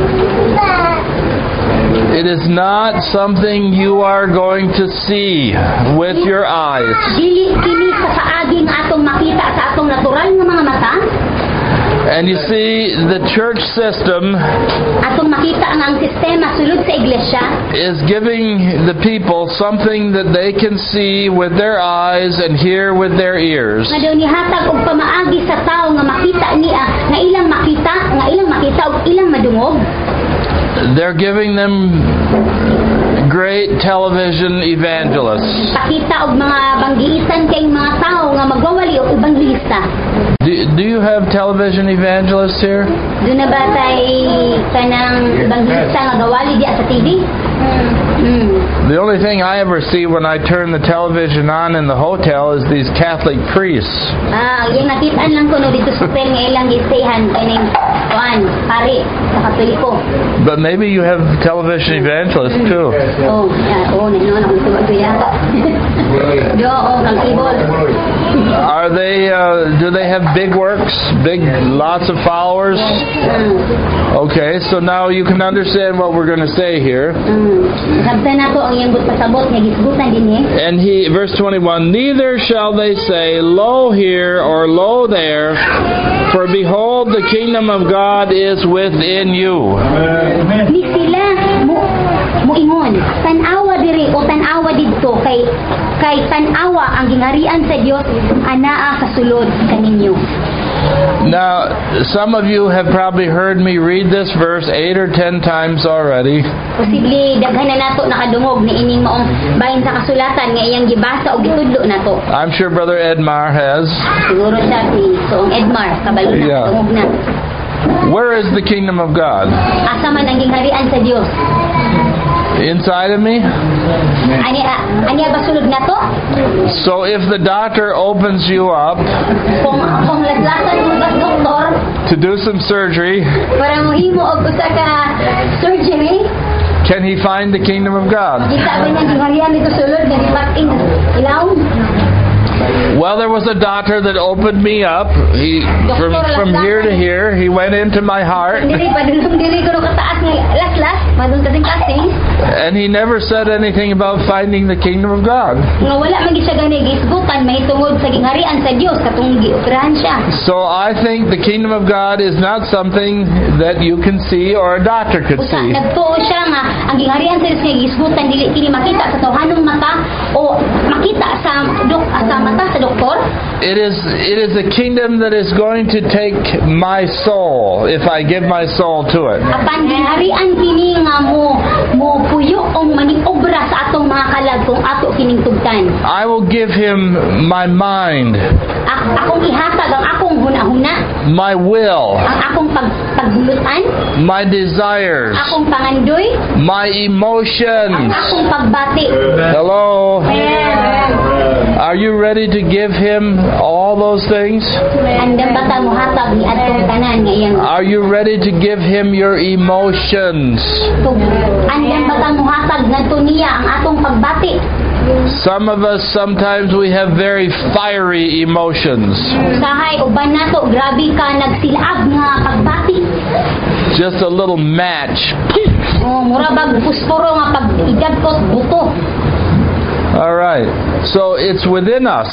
It is not something you are going to see with your eyes. Dili kini sa kaagi nga atong makita sa atong natural nga mga mata. And you see, the church system Atong makita ang ang sistema sulod sa iglesia is giving the people something that they can see with their eyes and hear with their ears. nga daw nihatag og pamaagi sa tawo nga makita niya nga ilang makita nga ilang makita og ilang madungog. They're giving them great television evangelists. Pakita og mga banggiitan kay mga tawo nga magwawali og ebangelista. Do, do you have television evangelists here? Doon na ba tay kanang ebangelista nga gawali diya sa T V? Mm. The only thing I ever see when I turn the television on in the hotel is these Catholic priests. Ah, yung nakitaan lang ko no dito sa hotel nga ilang gistayan kaning kuan, pare sa Katoliko. But maybe you have television evangelists too. Oh, yeah, oh, nanonood ako sa bagya. Yo, oh, kang keyboard. Are they? Uh, do they have big works? Big, lots of followers? Okay, so now you can understand what we're going to say here. Sabta na to ang iyang pasabot nga gisgutan din eh. And he, verse twenty-one, neither shall they say, lo here or lo there, for behold, the kingdom of God is within you. Di sila mo muingon, tanawa diri o tanawa didto kay kay tanawa ang gingarian sa Dios anaa kasulod kaninyo. Now, some of you have probably heard me read this verse eight or ten times already. Posible daghan na nato nakadungog ni ining maong bahin sa kasulatan nga iyang gibasa o gitudlo nato. I'm sure Brother Edmar has. Siguro siya si Soong Edmar kabalo na Yeah. dungog na. Where is the kingdom of God? Asa man ang gingarian sa Dios? Inside of me? Ani ani ba sulod nato? So if the doctor opens you up Kung kung laslasan mo ba doktor to do some surgery, para mohimo og usa ka surgery, can he find the kingdom of God? kita ba niya gingarian dito sulod nga gipating ilaw? Well, there was a doctor that opened me up. He from from here to here. He went into my heart, Dili pa dulong dili ko kataas nga laslas, madung kasing-kasing. and he never said anything about finding the kingdom of God. Nga wala man gid siya gani gisgutan mahitungod sa gingarian sa Dios katong gioperahan siya. So I think the kingdom of God is not something that you can see or a doctor could Usa see. nagtuo siya nga ang gingarian sa Dios nga gisgutan dili kini makita sa tawhanong mata o makita sa dok sa mata sa doktor. It is it is a kingdom that is going to take my soul if I give my soul to it. Apan gingarian kini nga mo mo puyo o maniobra sa atong mga kalag kung ato kining tugtan. I will give him my mind, A- akong ihatag ang akong hunahuna, my will, ang akong pag paghulutan, my desires, akong pangandoy, my ang emotions. akong pagbati. Hello? Amen. Are you ready to give him all those things? Andam bata mo hatag ni atong tanan nga iyang Are you ready to give him your emotions? tug. Andam bata mo hatag ngadto niya ang atong pagbati. Some of us, sometimes we have very fiery emotions. Usahay uban nato grabe ka nagsilab nga pagbati. Just a little match. Oh, mura bag pusporo nga pag idagkot buto. All right. So it's within us.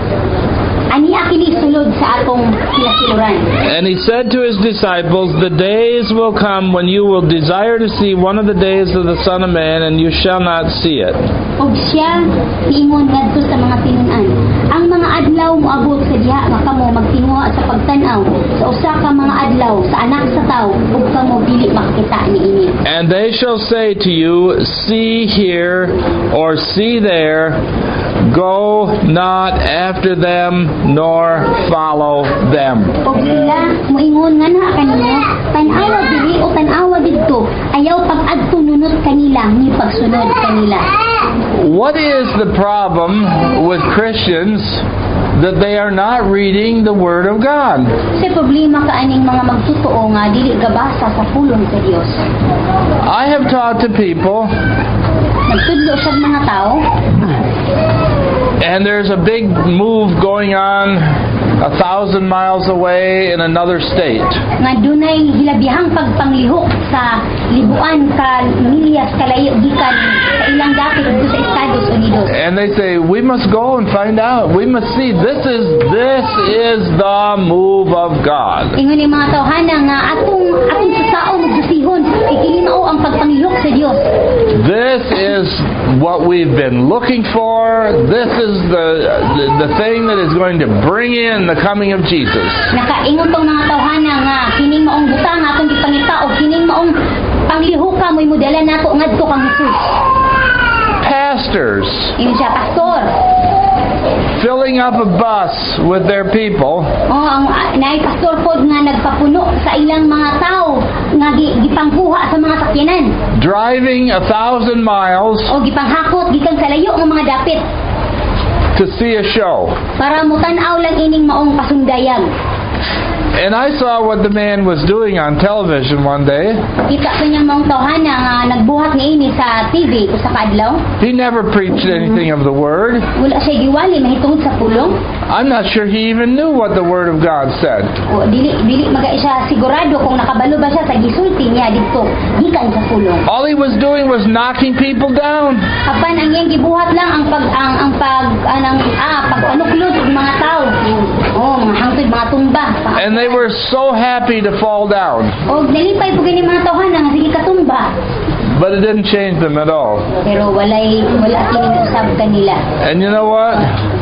Ani akini sulod sa atong kinasiluran. And he said to his disciples, the days will come when you will desire to see one of the days of the Son of Man, and you shall not see it. Og siya niingon ngadto sa mga tinunan. Ang mga adlaw moabot sa diha nga kamo magtinguha sa pagtan-aw sa usa ka mga adlaw sa anak sa tawo ug kamo dili makakita niini. And they shall say to you, see here or see there, go not after them nor follow them. Og sila moingon nga na kanino, tan-awa dili o tan-awa didto, ayaw pag-adto nunot kanila ni pagsunod kanila. What is the problem with Christians that they are not reading the Word of God? Sa problema kaaning mga magtotoo nga dili gabasa sa pulong sa Dios. I have talked to people, Nagtudlo sa mga tao, and there's a big move going on a thousand miles away in another state. nga dunay hilabihang pagpanglihok sa libuan ka milyas kalayo gikan sa ilang dapit dito sa Estados Unidos. And they say, we must go and find out. We must see. This is this is the move of God. Ingon ni mga tawhana nga atong atong susaon ug susihon kay mao ang pagpanglihok sa Dios. This is what we've been looking for. This is the the, the thing that is going to bring in the coming of Jesus. Nakaingon tong mga tawhana nga kining maong butang atong gipangita og kining maong panglihoka mo'y modela nato ngadto kang Jesus. Pastors, Ingon siya pastor. filling up a bus with their people. Oh, ang uh, naay pastor pod nga nagpapuno sa ilang mga tao nga gi, gipangkuha sa mga sakyanan. Driving a thousand miles O gipanghakot gikan kalayo nga mga dapit to see a show. para mutan-aw lang ining maong pasundayag. And I saw what the man was doing on television one day. Kita ko niyang maong tawhana nga nagbuhat niini sa T V usa ka adlaw. He never preached anything of the Word. Wala siya giwali mahitungod sa pulong. I'm not sure he even knew what the Word of God said. O dili dili maga siya sigurado kung nakabalo ba siya sa gisulti niya didto gikan sa pulong. All he was doing was knocking people down. Apan ang iyang gibuhat lang ang pag ang ang pag anang ah pagpanuklod og mga tao. Oh, mga hangtod mga tumba. And they were so happy to fall down. Og nalipay po gani mga tawhana nga sige katumba. But it didn't change them at all. Pero walay wala kini usab kanila. And you know what?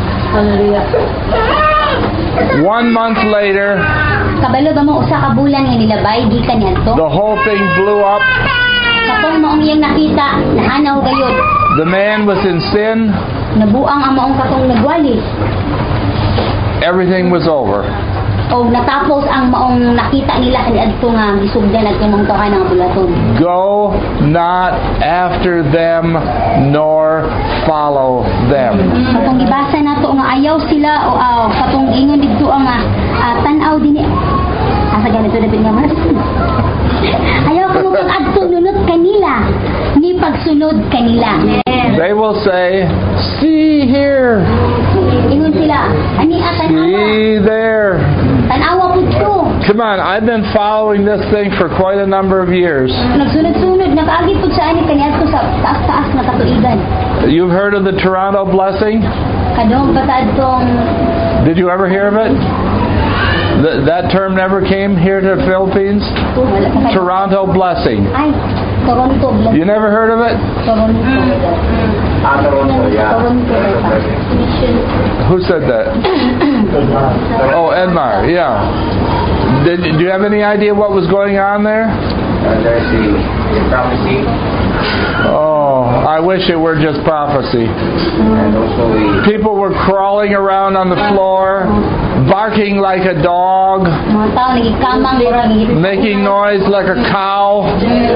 One month later, Kabalo ba mo usa ka bulan nga nilabay gikan yadto? the whole thing blew up. Katong maong iyang nakita, nahanaw gayud. The man was in sin. Nabuang ang maong katong nagwali. Everything was over. O natapos ang maong nakita nila kaniadto nga gisugdan adto mong tuhan nga bulaton. Go not after them, nor follow them. Katong gibasa nato nga ayaw sila o uh, katong ingon didto ang uh, tan-aw dinhi. Asa ganito dapat nga mas. Ayaw ko mo pag-adto nunot kanila, ni pagsunod kanila. They will say, see here, Ingon sila, ani atan awa. see there. Tanawa pud ko. Come on, I've been following this thing for quite a number of years. Nagsunod-sunod, nag-agi pud sa ani kaniadto sa taas-taas na katuigan. You've heard of the Toronto blessing? Kadong patadtong Did you ever hear of it? Th- that term never came here to the Philippines? wala pa kadong. Toronto blessing. Ay, Toronto. You never heard of it? Toronto. Ah, Toronto, yeah. Toronto. Who said that? Oh, Edmar, yeah. Did, do you have any idea what was going on there? Uh, there's the, the prophecy Oh, I wish it were just prophecy. and also the People were crawling around on the floor, barking like a dog, Mga tao nagikamang murag making noise like a cow,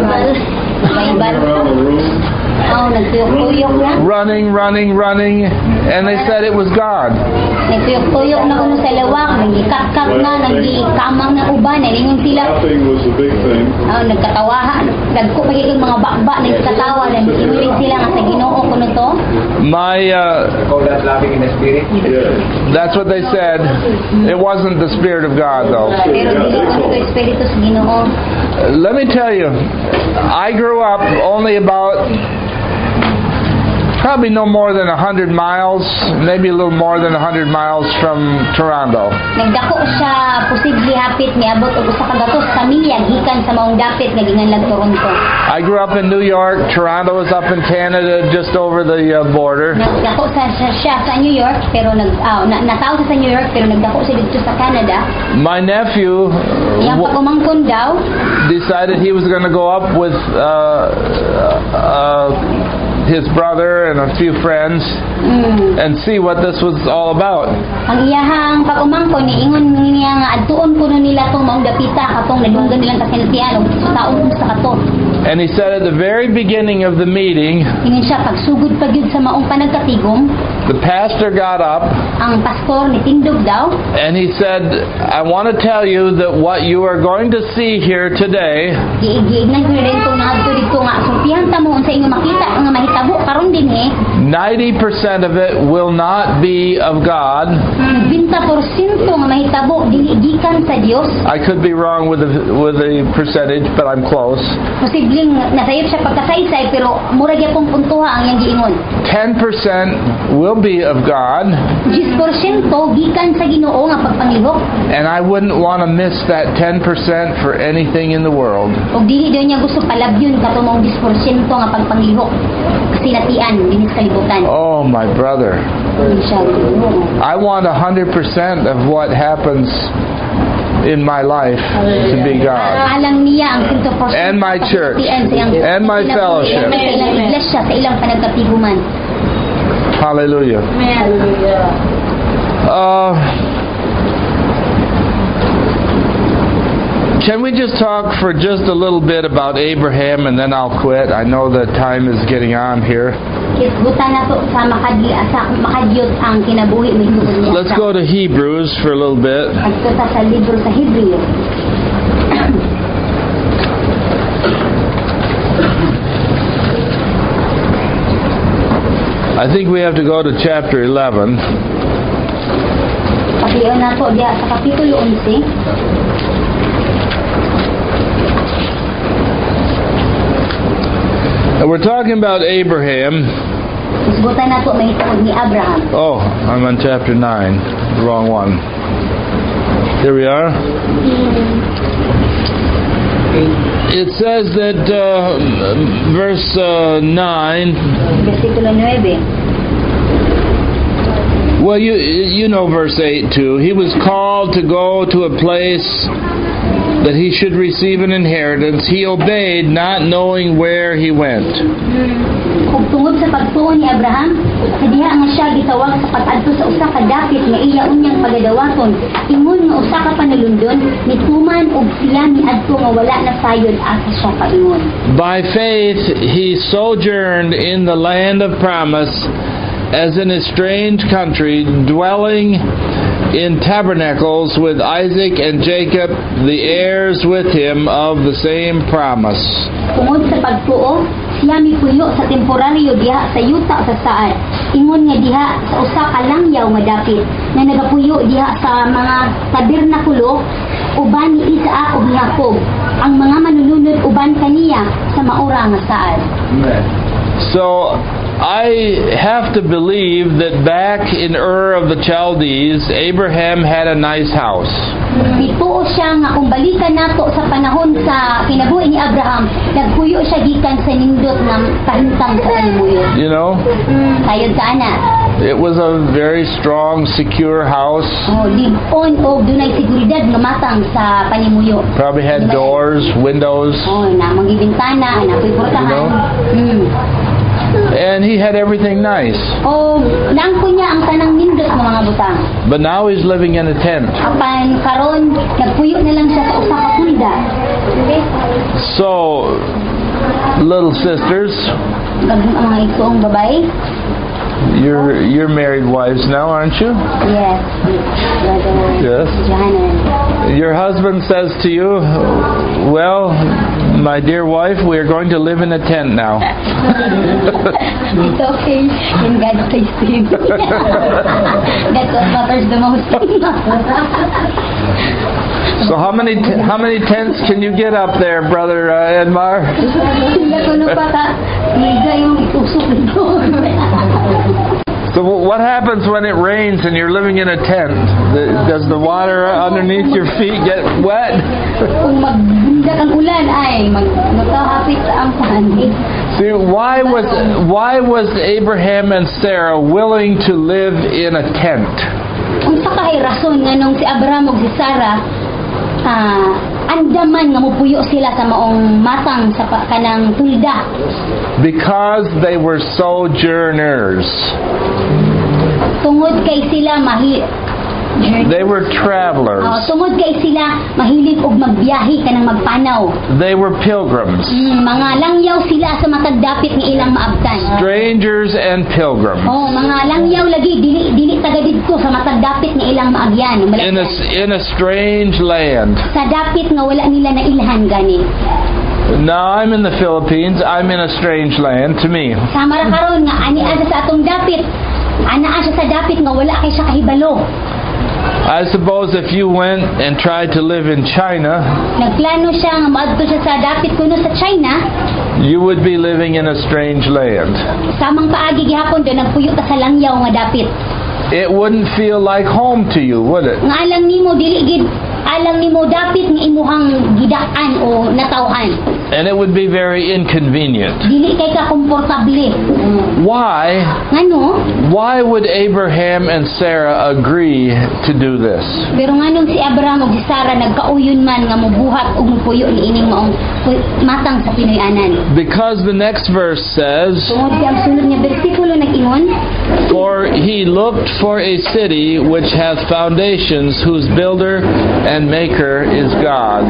Oh, nagtuyok-tuyok na. running, running, running, and they said it was God. Nagtuyok-tuyok na kuno sa lawak, nagikak-kak na, nagikamang na uban, nalingon sila. Laughing was the big thing. Oh, nagkatawahan, nagko magiging mga bakba, nagkatawa, nagsimuling sila nga sa Ginoo kuno to. My, uh, call that laughing in the spirit. Yeah. that's what they said. It wasn't the Spirit of God, though. Pero dili ko ito espiritu sa Ginoo. Let me tell you, I grew up only about probably no more than a hundred miles, maybe a little more than a hundred miles from Toronto. Nagdako siya posible hapit niabot og usa ka gatos pamilya gikan sa maong dapit nga ginganlag Toronto. I grew up in New York. Toronto is up in Canada, just over the uh, border. Nagdako sa, sa siya sa New York pero nag ah, na, nataw siya sa New York pero nagdako siya dito sa Canada. My nephew Yang w- pagumangkon daw decided he was going to go up with uh, uh, his brother and a few friends mm, and see what this was all about. ang iyahang pagumangkon ni ingon niya nga adtuon kuno nila tong maong dapita katong nadunggan nilang kasinatian og sa taon sa kato. And he said at the very beginning of the meeting, Ingon siya pagsugod pa gyud sa maong panagkatigom, the pastor got up ang pastor ni tindog daw. and he said, I want to tell you that what you are going to see here today Giignan ko rin itong naadto dito nga sumpihan ta mo unsa inyo makita nga mahitabo karon din eh. ninety percent of it will not be of God. ninety percent nga mahitabo dili gikan sa Dios. I could be wrong with the, with the percentage, but I'm close. Posibleng nasayop siya pagkasaysay pero mura gyapon puntuha ang iyang giingon. ten percent will be of God, ten percent gikan sa Ginoo nga pagpanglihok. and I wouldn't want to miss that ten percent for anything in the world. Og dili daw niya gusto palabyon katumong ten percent nga pagpanglihok. Kasinatian dinhi sa kalibutan. Oh, my brother. Ingon siya, Ginoo. I want one hundred percent of what happens in my life to be God. Alang niya ang ten percent And my church. kasatian sa iyang- And my sa ilang- fellowship. Sa ilang iglesia, sa ilang panagkatiguman. Hallelujah. Hallelujah. Uh, can we just talk for just a little bit about Abraham and then I'll quit? I know the time is getting on here. Kisgutan na to sa makadli sa makadyot ang kinabuhi may tungod niya. Let's go to Hebrews for a little bit. Agto ta sa libro sa Hebreo. I think we have to go to chapter eleven. Paglion na to diya sa kapitulo eleven. And we're talking about Abraham. Kisgutan na to may tungod ni Abraham. Oh, I'm on chapter nine. The wrong one. Here we are. It says that uh, verse uh, nine. Versikulo nine. Well, you you know verse eight too. He was called to go to a place that he should receive an inheritance. He obeyed, not knowing where he went. Kung tungod sa pagtuon ni Abraham, sa diha nga siya gitawag sa pag-adto sa usa ka dapit nga iya unyang pagadawaton, ingon nga usa ka panulundon nituman og siya miadto nga wala na sayod asa siya paingon. By faith he sojourned in the land of promise, as in a strange country, dwelling in tabernacles with Isaac and Jacob, the heirs with him of the same promise. Tungod sa pagtuo, siya mipuyo sa temporaryo diha sa yuta sa saad. Ingon nga diha sa usa ka langyaw nga dapit na nagapuyo diha sa mga tabernakulo uban ni Isaac ug Jacob. Ang mga manununod uban kaniya sa maura nga saad. So I have to believe that back in Ur of the Chaldees, Abraham had a nice house. Bituo siya nga kung balikan nato sa panahon sa kinabuhi ni Abraham, nagpuyo siya gikan sa nindot ng kahintang sa panimuyo. You know? Sayod sa ana. It was a very strong, secure house. Oh, lig-on og dunay seguridad nga matang sa panimuyo. Probably had doors, windows. Oh, na mga bintana, na puy portahan. You know? Mm. And he had everything nice. Oh, naangko niya ang tanang nindot ng mga butang. But now he's living in a tent. Apan karon nagpuyo na lang siya sa usa ka pulda. So, little sisters, Kag ang mga igsoong babae. you're you're married wives now, aren't you? Yes. Brother Yes. Johanan. Your husband says to you, well, my dear wife, we are going to live in a tent now. It's okay. In God's time. That's what matters the most. So how many t- how many tents can you get up there, Brother uh, Edmar? So what happens when it rains and you're living in a tent? The, does the water underneath your feet get wet? Kung magbunda kang ulan ay magkahapit sa ampan. See, why was why was Abraham and Sarah willing to live in a tent? Kung sa kay rason nga nung si Abraham ug si Sarah ah andaman nga mupuyo sila sa maong matang sa pa- kanang tulda. Because they were sojourners. Tungod kay sila mahi They were travelers. Oh, tungod kay sila mahilig og magbiyahe kanang magpanaw. They were pilgrims. Mm, mga langyaw sila sa matag dapit nga ilang maabtan. Strangers and pilgrims. Oh, mga langyaw lagi dili dili taga didto sa matag dapit nga ilang maagyan. In a, in a strange land. Sa dapit nga wala nila na ilhan gani. Now I'm in the Philippines. I'm in a strange land to me. Sama ra karon nga ani ada sa atong dapit. Ana siya sa dapit nga wala kay siya kahibalo. I suppose if you went and tried to live in China, Nagplano siya nga maadto siya sa dapit kuno sa China. you would be living in a strange land. Samang paagi gihapon do nagpuyo ta sa langyaw nga dapit. It wouldn't feel like home to you, would it? Nga alang nimo dili gid alam nimo dapit nga imuhang gidaan o natawhan. And it would be very inconvenient. Dili kay ka komportable. Why? Ngano? Why would Abraham and Sarah agree to do this? Pero nganong si Abraham ug si Sarah nagkauyon man nga mobuhat og mopuyo ni ining maong matang sa Pinoy-anan. Because the next verse says, Tungod kay ang sulod nga bersikulo nag-ingon, "For he looked for a city which hath foundations, whose builder and maker is God."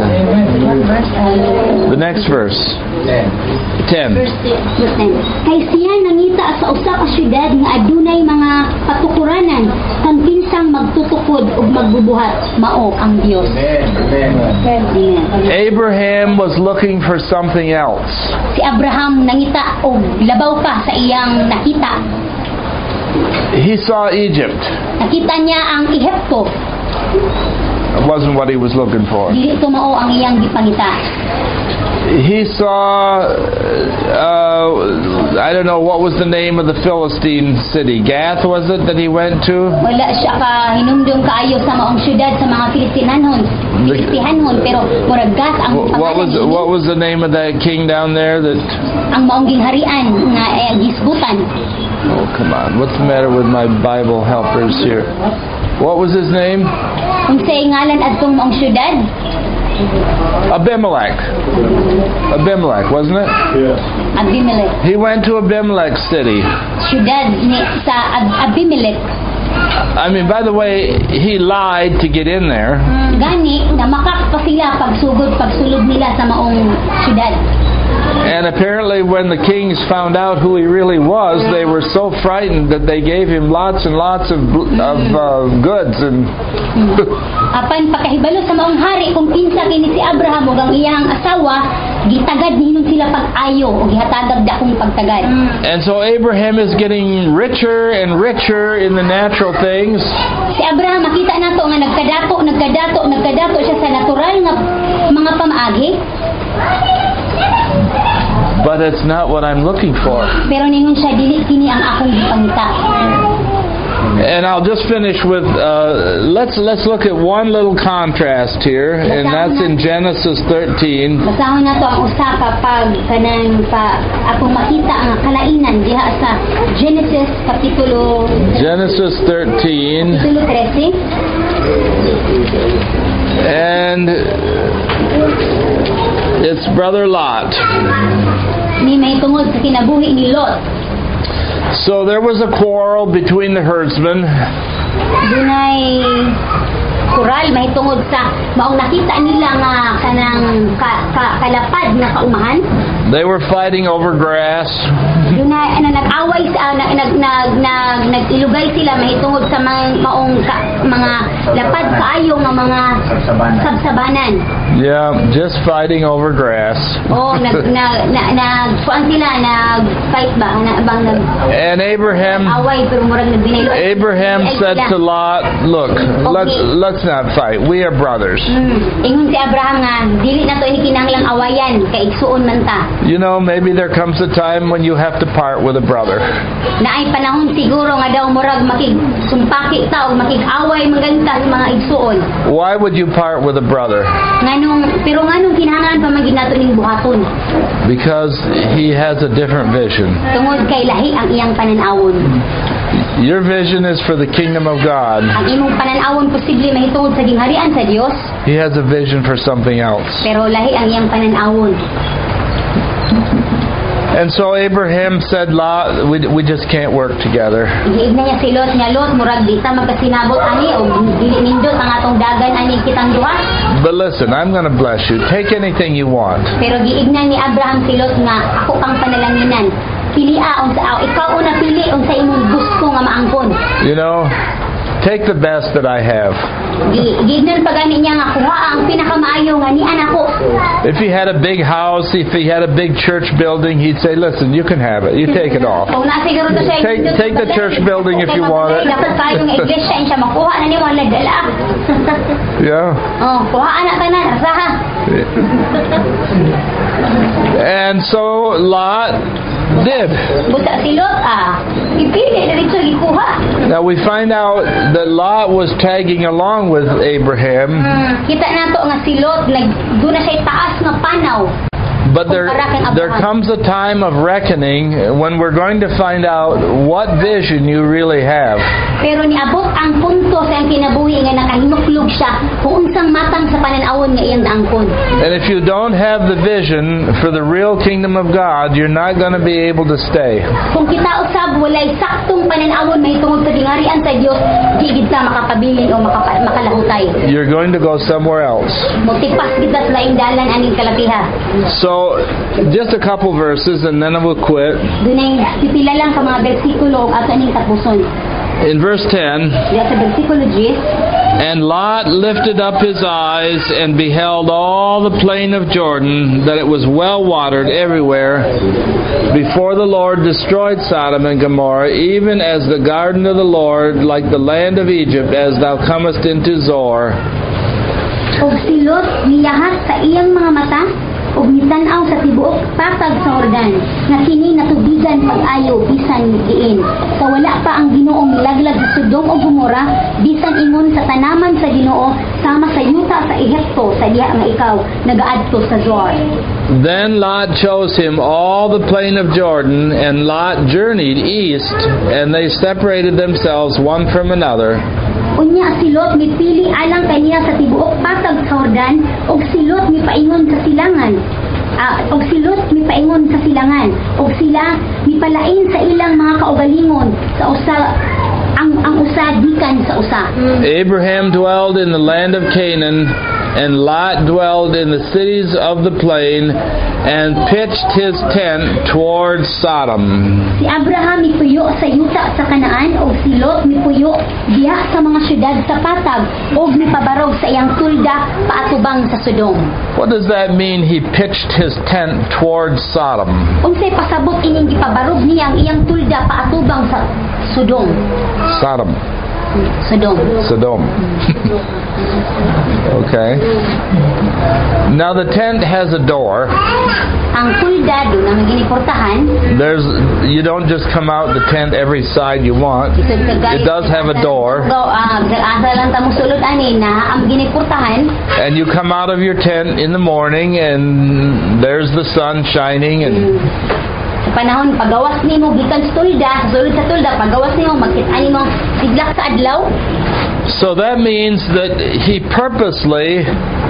The next verse. ten. verse ten. Kay siya nangita sa usa ka syudad nga adunay mga patukuranan kang pinsang magtutukod ug magbubuhat, mao ang Dios. Amen. Amen. Amen. Abraham was looking for something else. Si Abraham nangita og labaw pa sa iyang nakita. He saw Egypt. Nakita niya ang Ehipto. It wasn't what he was looking for. Dili to mao ang iyang gipangita. He saw, uh, I don't know, what was the name of the Philistine city? Gath, was it, that he went to? Wala siya ka hinumdum kaayo sa maong syudad sa mga Filistinanon. Filistihanon pero murag gas ang What was pangalan. what was the name of that king down there? That Ang maong gingharian nga eh, gisbutan. oh, come on, what's the matter with my Bible helpers here? What was his name? Unsay ngalan adtong maong syudad? Abimelech. Abimelech, wasn't it? Yeah. Abimelech. He went to Abimelech city. Syudad ni sa Ab- Abimelech. I mean, by the way, he lied to get in there. Gani namakak pa sila pagsugod pagsulod nila sa maong syudad. And apparently when the kings found out who he really was, they were so frightened that they gave him lots and lots of, of uh, goods. And Apan pakahibalo sa maong hari kung kinsa kini si Abraham ug ang iyang asawa, gitagad nihinon sila pag-ayo ug gihatagag dakong pagtagad. and so Abraham is getting richer and richer in the natural things. Si Abraham makita nato nga nagkadato, nagkadato, nagkadato siya sa natural nga mga pamaagi, But it's not what I'm looking for. pero ningon siya dili kini ang akong gipangita. And I'll just finish with uh, let's let's look at one little contrast here, and that's in Genesis thirteen. Basahon nato ang usa ka pag kanang pa akong makita ang kalainan diha sa Genesis kapitulo Genesis thirteen, kapitulo thirteen. and it's Brother Lot. Ni may tungod sa kinabuhi ni Lot. So there was a quarrel between the herdsmen, Dunay kural may tungod sa maong nakita nila nga kanang ka, ka, kalapad nga kaumahan. they were fighting over grass. Dunay ano nag-away sa nag nag nag, nag nag-ilugay sila may tungod sa mga maong ka, mga lapad kaayo nga mga Sabsabanan. sabsabanan. Yeah, just fighting over grass. Oh, nag nag na, nag kuan sila nag fight ba na bang nag And Abraham away pero murag nagbinaylo. Abraham said to Lot, "Look, let's let's not fight. We are brothers." Hmm. Ingon si Abraham nga dili na to ini kinahanglang awayan kay igsuon man ta. You know, maybe there comes a time when you have to part with a brother. Naay panahon siguro nga daw murag makig sumpaki ta o makig-away maganta sa mga igsuon. Why would you part with a brother? Nganong pero nganong kinahanglan pa magid nato ning buhaton? Because he has a different vision. Tungod kay lahi ang iyang panan-awon. Your vision is for the kingdom of God. Ang imong panan-awon posible mahitungod sa gingharian sa Dios, He has a vision for something else. pero lahi ang iyang panan-awon. And so Abraham said, Lot, we, we just can't work together. Giig na niya si Lot nga Lot murag di ta magkasinabot ani o dili nindot ang atong dagan ani kitang duha. But listen, I'm going to bless you. Take anything you want. Pero giig na ni Abraham si Lot nga ako pang panalanginan. Pili aon sa aw ikaw una pili unsa imong gusto nga maangkon. You know, take the best that I have. Giignan pa gani niya nga kuha ang pinakamaayo nga ni anako. If he had a big house, if he had a big church building, he'd say, listen, you can have it. You take it off. Kung na siguro to siya Take- take the church building if you want it. Dapat kayo nga iglesia siya makuha na ni wala dala. Yeah. Oh, kuha ana tanan raha. And so Lot did. Buta si Lot ah. Ipili na rito gikuha. Now we find out that Lot was tagging along with Abraham. Hmm, kita nato nga si Lot nag doon na siya taas nga panaw. But there, there comes a time of reckoning when we're going to find out what vision you really have. Pero niabot ang punto sa ang kinabuhi nga nakahinuklog siya kung unsang matang sa pananawon nga iyang daangkon. And if you don't have the vision for the real kingdom of God, you're not going to be able to stay. Kung kita usab walay saktong pananawon mahitungod sa gingarian sa Dios, di gid ta makapabilin o makapa, makalahutay. You're going to go somewhere else. Motipas kita sa laing dalan aning kalakiha. So, just a couple verses and then I will quit. Dunay pipila lang ka mga bersikulo at aning tapuson. In verse ten, Diya sa bersikulo ten, and Lot lifted up his eyes and beheld all the plain of Jordan, that it was well watered everywhere, before the Lord destroyed Sodom and Gomorrah, even as the garden of the Lord, like the land of Egypt, as thou comest into Zoar. og si Lot niyahat sa iyang mga mata ug nitanaw sa tibuok patag sa Jordan nga kini natubigan pag-ayo bisan diin sa wala pa ang Ginoo milaglag sa Sodom ug Gomorrah bisan ingon sa tanaman sa Ginoo sama sa yuta sa Ehipto sa diha nga ikaw nagaadto sa Zoar. Then Lot chose him all the plain of Jordan, and Lot journeyed east, and they separated themselves one from another. Unya si Lot mipili alang kaniya sa tibuok patag sa Jordan ug si Lot mipaingon sa silangan. Uh, og si Lot mipaingon sa silangan og sila mipalain sa ilang mga kaugalingon sa usa ang ang usa gikan sa usa. Abraham dwelled in the land of Canaan, and Lot dwelled in the cities of the plain, and pitched his tent towards Sodom. Si Abraham mipuyo sa yuta sa Kanaan ug si Lot mipuyo diha sa mga syudad sa patag ug mipabarog sa iyang tulda paatubang sa Sodom. What does that mean, he pitched his tent towards Sodom? Unsay pasabot ining gipabarog niya ang iyang tulda paatubang sa Sodom? Sodom. Sodom. Sodom. Okay. Now the tent has a door. Ang tulda doon ang giniportahan. There's you don't just come out the tent every side you want. It does have a door. So, ah, asa lang ta mosulod ani na ang giniportahan. And you come out of your tent in the morning, and there's the sun shining, and sa panahon pagawas nimo gikan sa tulda, sulod sa tulda pagawas nimo makit-an nimo siglak sa adlaw. So that means that he purposely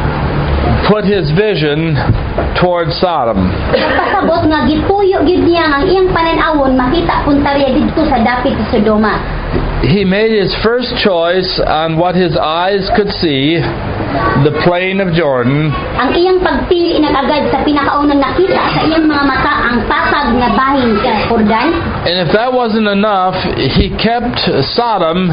put his vision towards Sodom. Pasabot nga gipuyo gid niya ang iyang pananawon makita punta riya didto sa dapit sa Sodoma. He made his first choice on what his eyes could see, the plain of Jordan. Ang iyang pagpili nag-agad sa pinakaunang nakita sa iyang mga mata ang patag nga bahin sa Jordan. And if that wasn't enough, he kept Sodom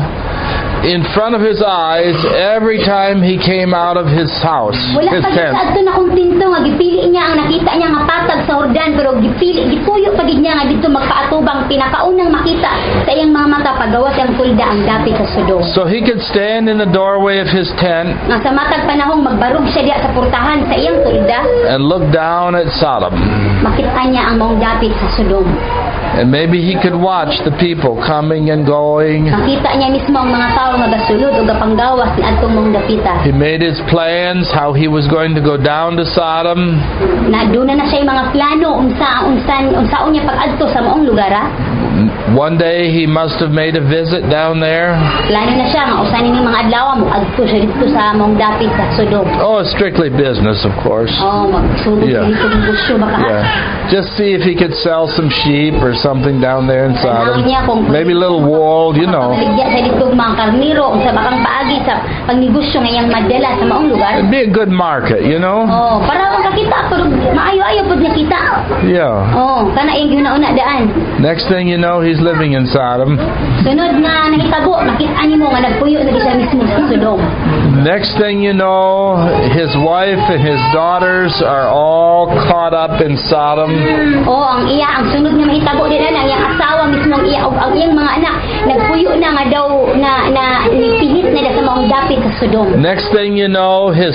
in front of his eyes every time he came out of his house, Wala his pa tent. sa adto na kontento nga gipili niya ang nakita niya nga patag sa Jordan pero gipili gipuyo pa gid niya nga didto magpaatubang pinakaunang makita sa iyang mga mata pagawas ang tulda ang dapit sa Sodom. So he could stand in the doorway of his tent Nga sa matag panahong magbarog siya diha sa portahan sa iyang tulda, and look down at Sodom. makita niya ang maong dapit sa Sodom. And maybe he could watch the people coming and going. Makita niya mismo ang mga tao nga gasulod o gapanggawas ni adtong maong dapita. He made his plans how he was going to go down to Sodom. Na doon na na siya yung mga plano unsa unsan unsaon niya pag-adto sa maong lugar ha. One day he must have made a visit down there. Plano na siya nga usanin ning mga adlaw mo adto siya dito sa maong dapit sa Sodom. Oh, strictly business, of course. Oh, magsulod Yeah. yeah. dito ng gusyo baka ha. Yeah. Just see if he could sell some sheep or something down there in Sodom. Tanaw niya kung Maybe a little wool, you know. Makapaligya sa dito mga karniro unsa bakang paagi sa pangnegosyo nga iyang madala sa maong lugar. It'd be a good market, you know. Oh, para makakita pero maayo-ayo pud niya kita. Yeah. Oh, kana iyang ginauna daan. Next thing you know, he's living in Sodom. Sunod nga nahitabo, makita nimo nga nagpuyo na siya mismo sa Sodom. Next thing you know, his wife and his daughters are all caught up in Sodom. Oh, ang iya ang sunod nga mahitabo din na ang iyang asawa mismo ang iya ug ang iyang mga anak nagpuyo na nga daw na na nipihit na sa maong dapit sa Sodom. Next thing you know, his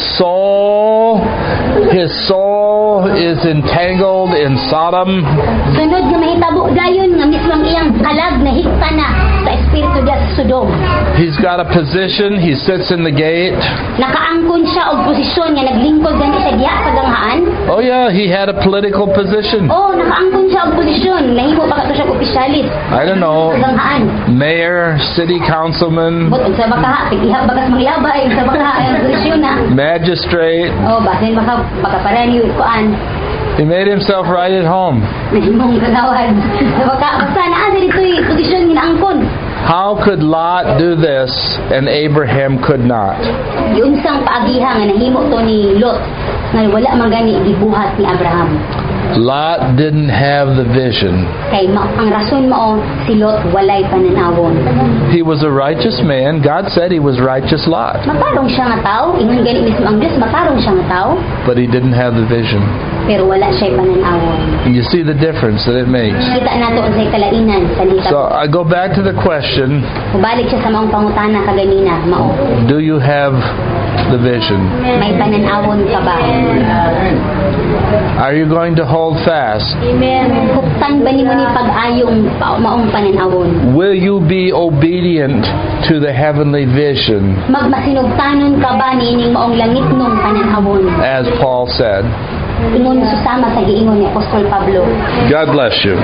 soul, his soul is entangled in Sodom. Sunod nga mahitabo dayon nga mismo ang iyang kalag na hikta na sa espiritu diya sa Sodom. He's got a position. He sits in the gate. Nakaangkon siya og posisyon nga naglingkod gani siya diha sa ganghaan. Oh yeah, he had a political position. Oh, nakaangkon siya og posisyon. Nahimo pa kato siya og opisyalis. I don't know, Sa ganghaan. mayor, city councilman, But sa baka tigiha bagas manglabay sa baka ang posisyon na. magistrate. Oh, basin baka baka para niyo kuan. He made himself right at home. Nahimong kagawad. Sa baka basta naa dito'y posisyon ginaangkon. How could Lot do this and Abraham could not? Yunsang paagiha nga nahimo to ni Lot nga wala man gani gibuhat ni Abraham. Lot didn't have the vision. Kay ma- ang rason mao si Lot walay pananawon. He was a righteous man. God said he was righteous Lot. Matarong siya nga tao, ingon gani mismo ang Dios, matarong siya nga tao, But he didn't have the vision. pero wala siya pananawon. And you see the difference that it makes. Kita nato unsay kalainan sa nita. So I go back to the question, Mubalik siya sa maong pangutana kaganina, mao. do you have the vision? May pananawon ka ba? Are you going to hold fast? Huptan ba nimo ni pag-ayong pa- maong pananawon? Will you be obedient to the heavenly vision, Magmasinugtanon ka ba niining maong langitnong pananawon? as Paul said? Ingon susama sa giingon ni Apostol Pablo. God bless you.